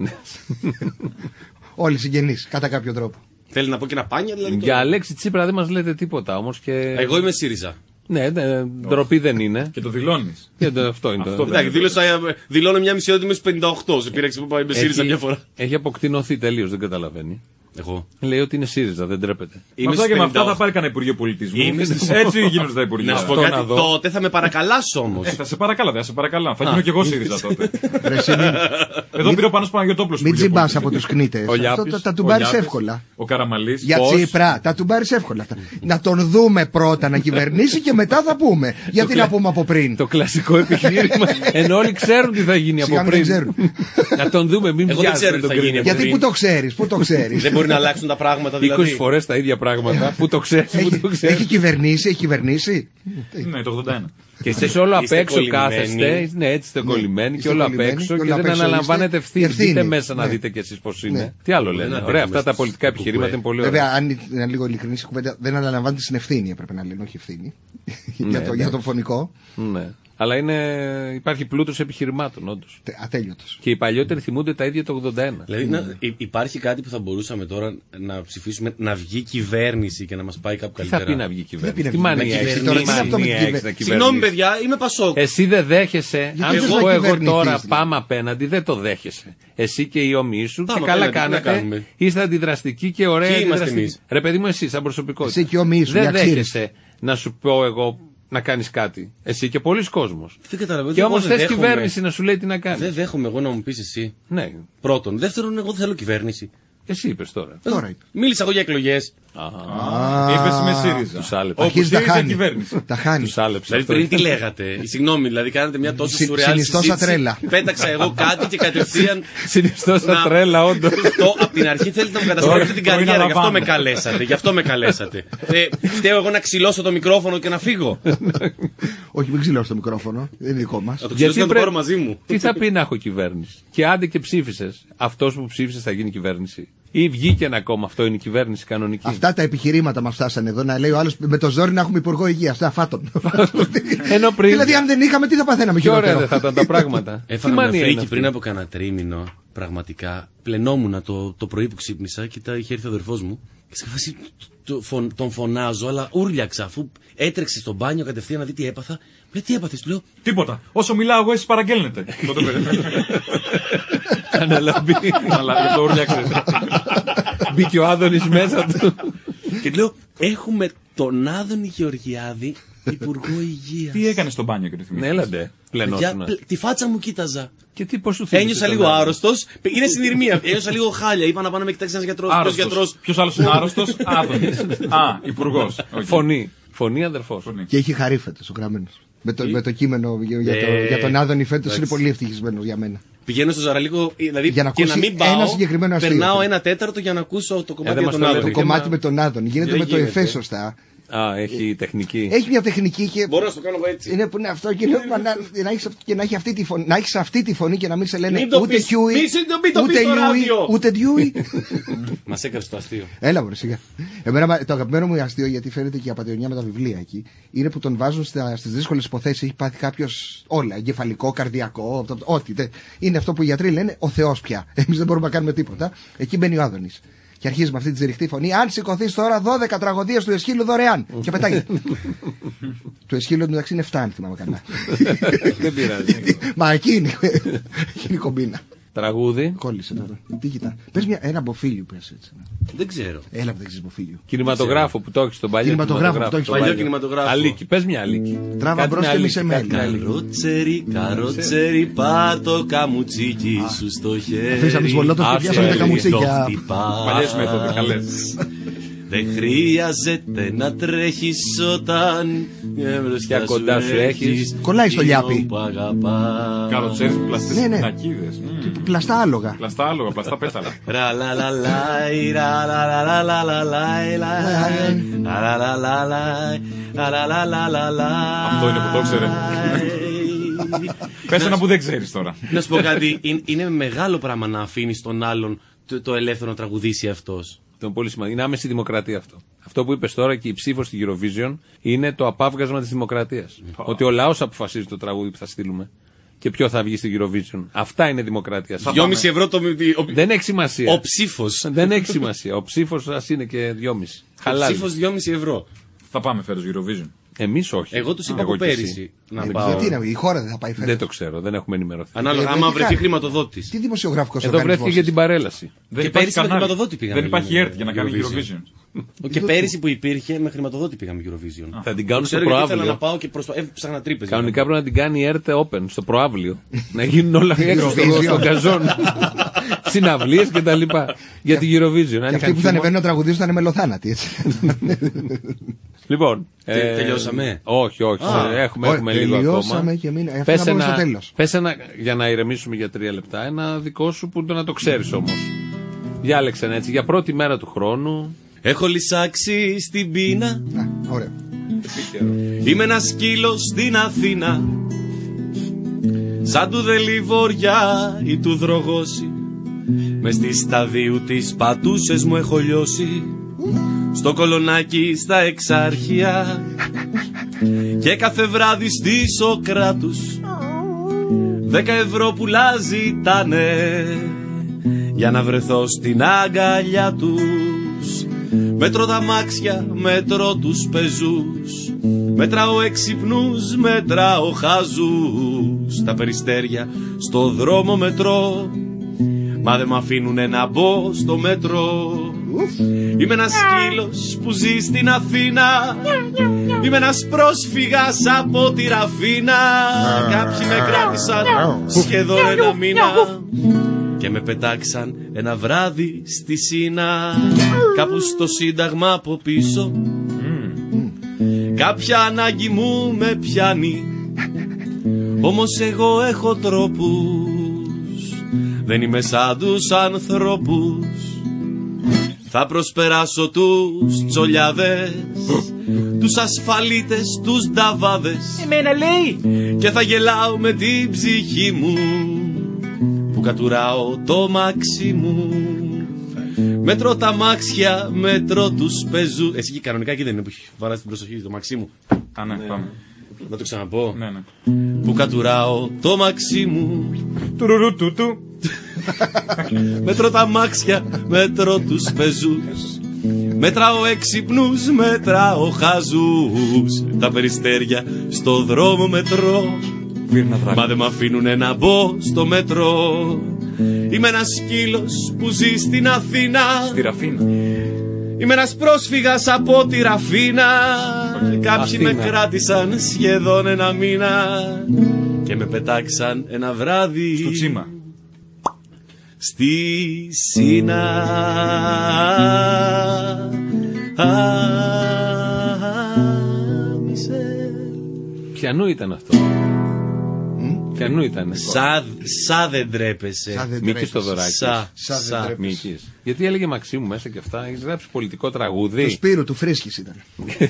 Όλοι συγγενείς, κατά κάποιο τρόπο. Θέλει να πω και ένα πάνια, δηλαδή. Για Αλέξη Τσίπρα δεν μας λέτε τίποτα όμως. Εγώ είμαι ΣΥΡΙΖΑ. Ναι, ντροπή δεν είναι. Και το δηλώνεις. Αυτό είναι. Δηλώνω μια μισή ώρα είμαι στους 58. Σε πήραξε που πάει με ΣΥΡΙΖΑ μια φορά. Έχει αποκτηνωθεί τελείως, δεν καταλαβαίνει. Εγώ. Λέει ότι είναι ΣΥΡΙΖΑ, δεν τρέπεται. Με αυτά και με αυτά θα πάρει κανένα Υπουργείο Πολιτισμού. Έτσι γίνονται τα Υπουργεία. Να σου πω κάτι, τότε θα με παρακαλάσω όμως. Θα σε παρακαλώ, θα σε παρακαλώ. Θα γίνω κι εγώ ΣΥΡΙΖΑ τότε. Εδώ πήρε ο Πάνος Παναγιωτόπουλος. Μην τσιμπάς από τους κνήτες. Τα του πάρεις εύκολα. Ο Καραμαλής. Για Τσίπρα, τα του πάρεις εύκολα. Να τον δούμε πρώτα να κυβερνήσει και μετά θα πούμε. Γιατί να πούμε από πριν. Το κλασικό επιχείρημα. Ενώ όλοι ξέρουν τι θα γίνει από πριν. Να τον δούμε, μην βιάζουμε τον κρίνο. Γιατί πού το ξέρεις, πού το ξέρεις. Δεν μπορεί να αλλάξουν τα πράγματα δηλαδή. 20 φορές τα ίδια πράγματα. Πού το ξέρεις, πού το ξέρεις. Έχει κυβερνήσει. Ναι, το 81. Και εσείς όλο απ' έξω κάθεστε. Ναι, έτσι είστε κολλημένοι και όλο απ' έξω και δεν αναλαμβάνετε ευθύνη. Μπείτε μέσα να δείτε κι εσείς πώς είναι. Τι άλλο λένε. Ωραία, αυτά τα πολιτικά επιχειρήματα είναι πολύ ωραία. Βέβαια, αν είναι λίγο ειλικρινής η κουβέντα, δεν αναλαμβάνετε την ευθύνη, έπρεπε να λένε, όχι ευθύνη. Για το φωνικό. Ναι. Αλλά υπάρχει πλούτος επιχειρημάτων, όντως. Ατέλειωτος. Και οι παλιότεροι θυμούνται τα ίδια το 81. Δηλαδή, υπάρχει κάτι που θα μπορούσαμε τώρα να ψηφίσουμε, να βγει κυβέρνηση και να μας πάει κάπου καλύτερα. Τι θα πει να βγει κυβέρνηση. Τι μανία έχεις να κυβερνήσει. Συγγνώμη, παιδιά, είμαι Πασόκ. Εσύ δεν δέχεσαι. Αν σου πω εγώ τώρα πάμε απέναντι, δεν το δέχεσαι. Εσύ και οι ομοίοι σου και καλά κάνετε. Είστε αντιδραστικοί και ωραία. Ρε παιδί μου, εσύ σαν προσωπικότητα. Εσύ και οι ομοίοι σου. Δεν δέχεσαι να σου πω εγώ να κάνεις κάτι. Εσύ και πολλοί κόσμος. Και όμως θες κυβέρνηση να σου λέει τι να κάνεις. Δεν δέχομαι εγώ να μου πεις εσύ. Ναι. Πρώτον. Δεύτερον, εγώ δεν θέλω κυβέρνηση. Εσύ είπες τώρα. Μίλησα εγώ για εκλογές. Είπες με ΣΥΡΙΖΑ. Τους άλεψε. Αρχίζει τα χάνει. Τους άλεψε. Δηλαδή πριν τι λέγατε. Συγγνώμη, δηλαδή κάνατε μια τόσο σουρεάλ συνιστόσα τρέλα. Πέταξα εγώ κάτι και κατευθείαν. Συνιστόσα τρέλα, όντως. Από την αρχή θέλετε να μου καταστρέψετε την καριέρα. Γι' αυτό με καλέσατε. Φταίω εγώ να ξυλώσω το μικρόφωνο και να φύγω. Όχι, μην ξυλώσω το μικρόφωνο. Δεν είναι δικό μας. Θα το ξυλώσω να το πάρω μαζί μου. Τι θα πει να έχω κυβέρνηση. Και άντε και ψήφισες. Αυτός που ψήφισες θα γίνει κυβέρνηση. Ή βγήκε ένα κόμμα, αυτό είναι η κυβέρνηση κανονική. Αυτά τα επιχειρήματα μας φτάσανε εδώ να λέει ο άλλος με το ζόρι να έχουμε υπουργό υγείας. Αυτά φάτον. Δηλαδή, αν δεν είχαμε, τι θα παθαίναμε πιο ωραία δεν θα ήταν τα πράγματα. Έφαγα μια φρίκη πριν από κανένα τρίμηνο. Πραγματικά. Πλενόμουνα το πρωί που ξύπνησα και είχε έρθει ο αδερφός μου. Και σε φάση τον φωνάζω, αλλά ούρλιαξα αφού έτρεξε στο μπάνιο κατευθείαν να δει τι έπαθα. Λέει, τι έπαθες, του λέω. Τίποτα. Όσο μιλάω εγώ, εσείς παραγγέλνετε. Αναλαμπή. Το ούρλιαξε. Μπήκε ο Άδωνης μέσα του. Και του λέω, έχουμε τον Άδωνη Γεωργιάδη υπουργό υγείας. Τι έκανε στο μπάνιο και το θυμήθηκες. Ναι, έλατε. Τη φάτσα μου κοίταζα. Και τι, πώς σου θύμισε. Ένιωσα λίγο άρρωστος. Είναι συνειρμία. Ένιωσα λίγο χάλια. Είπα να πάω να με κοιτάξει ένας γιατρός. Ποιος άλλος είναι άρρωστος? Άδωνης. Υπουργός. Φωνή αδερφός. Και έχει χαρεί φέτος ο γραμμένος. Με το κείμενο για τον Άδωνη φέτος είναι πολύ ευτυχισμένος για μένα. Πηγαίνω στο Ζαραλίκο δηλαδή, και να μην πάω. Περνάω 1/4 για να ακούσω το κομμάτι με τον Άδωνη. Το κομμάτι με τον Άδωνη. Γίνεται με το εφέ σωστά. Έχει τεχνική. Έχει μια τεχνική και. Μπορώ να το κάνω έτσι. Είναι που είναι αυτό και να έχει αυτή τη φωνή. Να έχει αυτή τη φωνή και να μην σε λένε ούτε Χιούι, ούτε Ντιούι. Μας έκανες το αστείο. Έλα, μωρέ, σιγά. Εμένα το αγαπημένο μου αστείο, γιατί φαίνεται και η απατεωνιά με τα βιβλία εκεί, είναι που τον βάζουν στις δύσκολες υποθέσεις. Έχει πάθει κάποιος όλα. Εγκεφαλικό, καρδιακό, ό,τι. Είναι αυτό που οι γιατροί λένε ο Θεός πια. Εμείς δεν μπορούμε να κάνουμε τίποτα. Εκεί μπαίνει ο Άδωνης. Και αρχίζει με αυτή τη ζεριχτή φωνή. Αν σηκωθείς τώρα 12 τραγωδίες του Εσχύλου δωρεάν. Και πετάγει. Του Εσχύλου μεταξύ είναι 7, αν θυμάμαι καλά. Δεν πειράζει. Μα εκεί είναι η κομπίνα. Τραγούδι. Κόλλησε τώρα. Τι κοιτά. Πες ένα Μποφίλιο, πες έτσι. Δεν ξέρω. Έλα που δεν ξέρεις Μποφίλιο. Κινηματογράφο που το έχεις στον παλιό. Κινηματογράφο που το έχεις στον παλιό. Κινηματογράφο. Αλίκη. Πες μια αλίκη. Τράβα μπρος και μη σε μέλη. Καρότσερι, πάρ' το καμουτσίκι σου στο χέρι. Αφήσαμε τις βολότος και πιάσαμε τα καμουτσίκια. Παλιές μέθοδοι, καλές. Δεν χρειάζεται να τρέχεις όταν μπροστά κοντά σου έχεις. Κολλάει στο λιάπι. Καλοτσέρι, πλαστές πινακίδες. Πλαστά άλογα. Πλαστά άλογα, πλαστά πέταλα. Αυτό είναι που το ξέρε. Πες ένα που δεν ξέρεις τώρα. Να σου πω κάτι, είναι μεγάλο πράγμα να αφήνεις τον άλλον το ελεύθερο να τραγουδήσει αυτός. Είναι πολύ σημαντικό. Είναι άμεση δημοκρατία αυτό. Αυτό που είπες τώρα και η ψήφος στη Eurovision είναι το απάβγασμα της δημοκρατίας. Ότι ο λαός αποφασίζει το τραγούδι που θα στείλουμε και ποιο θα βγει στη Eurovision. Αυτά είναι δημοκρατία. 2,5 ευρώ το. Δεν έχει σημασία. Ο ψήφος. Δεν έχει σημασία. Ο ψήφος ας είναι και 2,5. Ο ψήφος 2,5 ευρώ. Θα πάμε φέτος Eurovision. Εμείς όχι. Εγώ τους είπα από πέρυσι να πάω. Γιατί η χώρα δεν θα πάει φέτος? Δεν το ξέρω, δεν έχουμε ενημερωθεί. Ανάλογα, άμα βρεθεί χρηματοδότης. Τι δημοσιογραφικός εδώ βρέθηκε για την παρέλαση. Και πέρυσι με χρηματοδότη πήγαμε. Δεν υπάρχει ΕΡΤ για να κάνει Eurovision. Και πέρυσι που υπήρχε με χρηματοδότη πήγαμε Eurovision. Θα την κάνουν στο προαύλιο. προαύλιο. Ήθελα να πάω και ψάχνα τρύπες. Κανονικά πρέπει να την κάνει η ΕΡΤ Open στο προαύλιο. Να γίνουν όλα έξω στον καζόν. Συναυλίες και τα λοιπά. Για την Eurovision. Και αυτοί που θα ανεβαίνουν να τραγουδίσουν θα είναι μελοθάνατοι. Λοιπόν. Τελειώσαμε. Όχι. Έχουμε λίγο ακόμα. Τελειώσαμε και πες ένα, για να ηρεμήσουμε για 3 λεπτά, ένα δικό σου που να το ξέρεις όμως. Διάλεξε ένα έτσι για πρώτη μέρα του χρόνου. Έχω λυσάξει στην πείνα. Ωραία. Είμαι ένα σκύλος στην Αθήνα. Σαν του Δελιβοριά ή του Δρογώση. Μες στη σταδίου τις πατούσες μου έχω λιώσει. Στο Κολονάκι στα Εξάρχεια. Και κάθε βράδυ στη Σοκράτους 10 ευρώ πουλά ζητάνε για να βρεθώ στην αγκαλιά τους. Μέτρω τα μάξια, μέτρω τους πεζούς. Μέτραω έξυπνους, μέτραω χαζούς. Τα περιστέρια στο δρόμο μετρώ. Μα δεν μ' αφήνουνε να μπω στο μέτρο. Είμαι ένας σκύλος που ζει στην Αθήνα. Είμαι ένας πρόσφυγας από τη Ραφίνα. Κάποιοι με κράτησαν σχεδόν ένα μήνα και με πετάξαν ένα βράδυ στη Σίνα. Κάπου στο Σύνταγμα από πίσω. Κάποια ανάγκη μου με πιάνει. Όμως εγώ έχω τρόπους. Δεν είμαι σαν τους ανθρώπους. Θα προσπεράσω τους τσολιάδες, τους ασφαλίτες, τους νταβάδες. Εμένα λέει. Και θα γελάω με την ψυχή μου που κατουράω το μάξι μου. Μέτρω τα μάξια, μέτρω τους πεζού. Εσύ και κανονικά εκεί δεν είναι που έχει βαράσει την προσοχή το μαξί μου. Ναι, πάμε. Να το ξαναπώ. Ναι. Που κατουράω το μαξί μου. Τουρουρούτουτου. Μέτρω τα μάξια, μέτρω τους πεζούς. Μέτραω έξυπνους, μέτραω χαζούς. Τα περιστέρια στο δρόμο μετρώ. Μα δεν μ' αφήνουνε να μπω στο μέτρο. Είμαι ένας σκύλος που ζει στην Αθήνα. Στη Ραφίνα. Είμαι ένας πρόσφυγας από τη Ραφίνα. Κάποιοι με κράτησαν σχεδόν ένα μήνα και με πετάξαν ένα βράδυ στο Τσίμα. Στη Σίνα. Ποιανού ήταν αυτό? Ποιανού ήταν? Σα δεν τρέπεσαι. Μίκης Θοδωράκης. Σα. Μίκης. Γιατί έλεγε Μαξίμου μέσα και αυτά. Έχεις γράψει πολιτικό τραγούδι. Του Σπύρου, του Φρίσκης ήταν.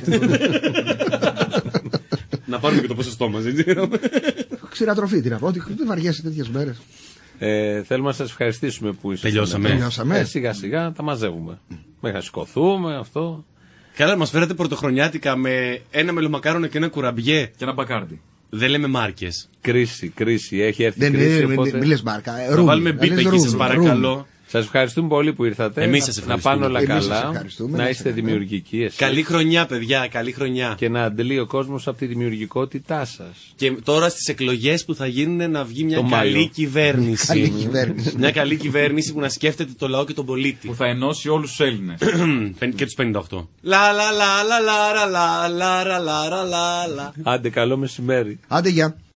Να πάρουμε και το ποσοστό μας. Ξηρατροφή την από. Δεν βαριέσαι τέτοιες μέρες. Θέλουμε να σας ευχαριστήσουμε που είστε. Τελειώσαμε. Σιγά σιγά τα μαζεύουμε. Μέχρι να σηκωθούμε αυτό. Καλά, μας φέρατε πρωτοχρονιάτικα με ένα μελομακάρονο και ένα κουραμπιέ. Και ένα μπακάρντι. Δεν λέμε μάρκες. Κρίση. Έχει έρθει κρίση. Μην λες μάρκα. Θα βάλουμε μπίπ εκεί, σας παρακαλώ. Σας ευχαριστούμε πολύ που ήρθατε. Εμείς σας ευχαριστούμε. Να πάνε όλα καλά. Να είστε δημιουργικοί εσείς. Καλή χρονιά, παιδιά. Καλή χρονιά. Και να αντλεί ο κόσμος από τη δημιουργικότητά σας. Και τώρα στις εκλογές που θα γίνουν να βγει μια καλή κυβέρνηση. Μια καλή κυβέρνηση που να σκέφτεται το λαό και τον πολίτη. Που θα ενώσει όλους τους Έλληνες. Και τους 58. Άντε, καλό μεσημέρι. Άντε, γεια.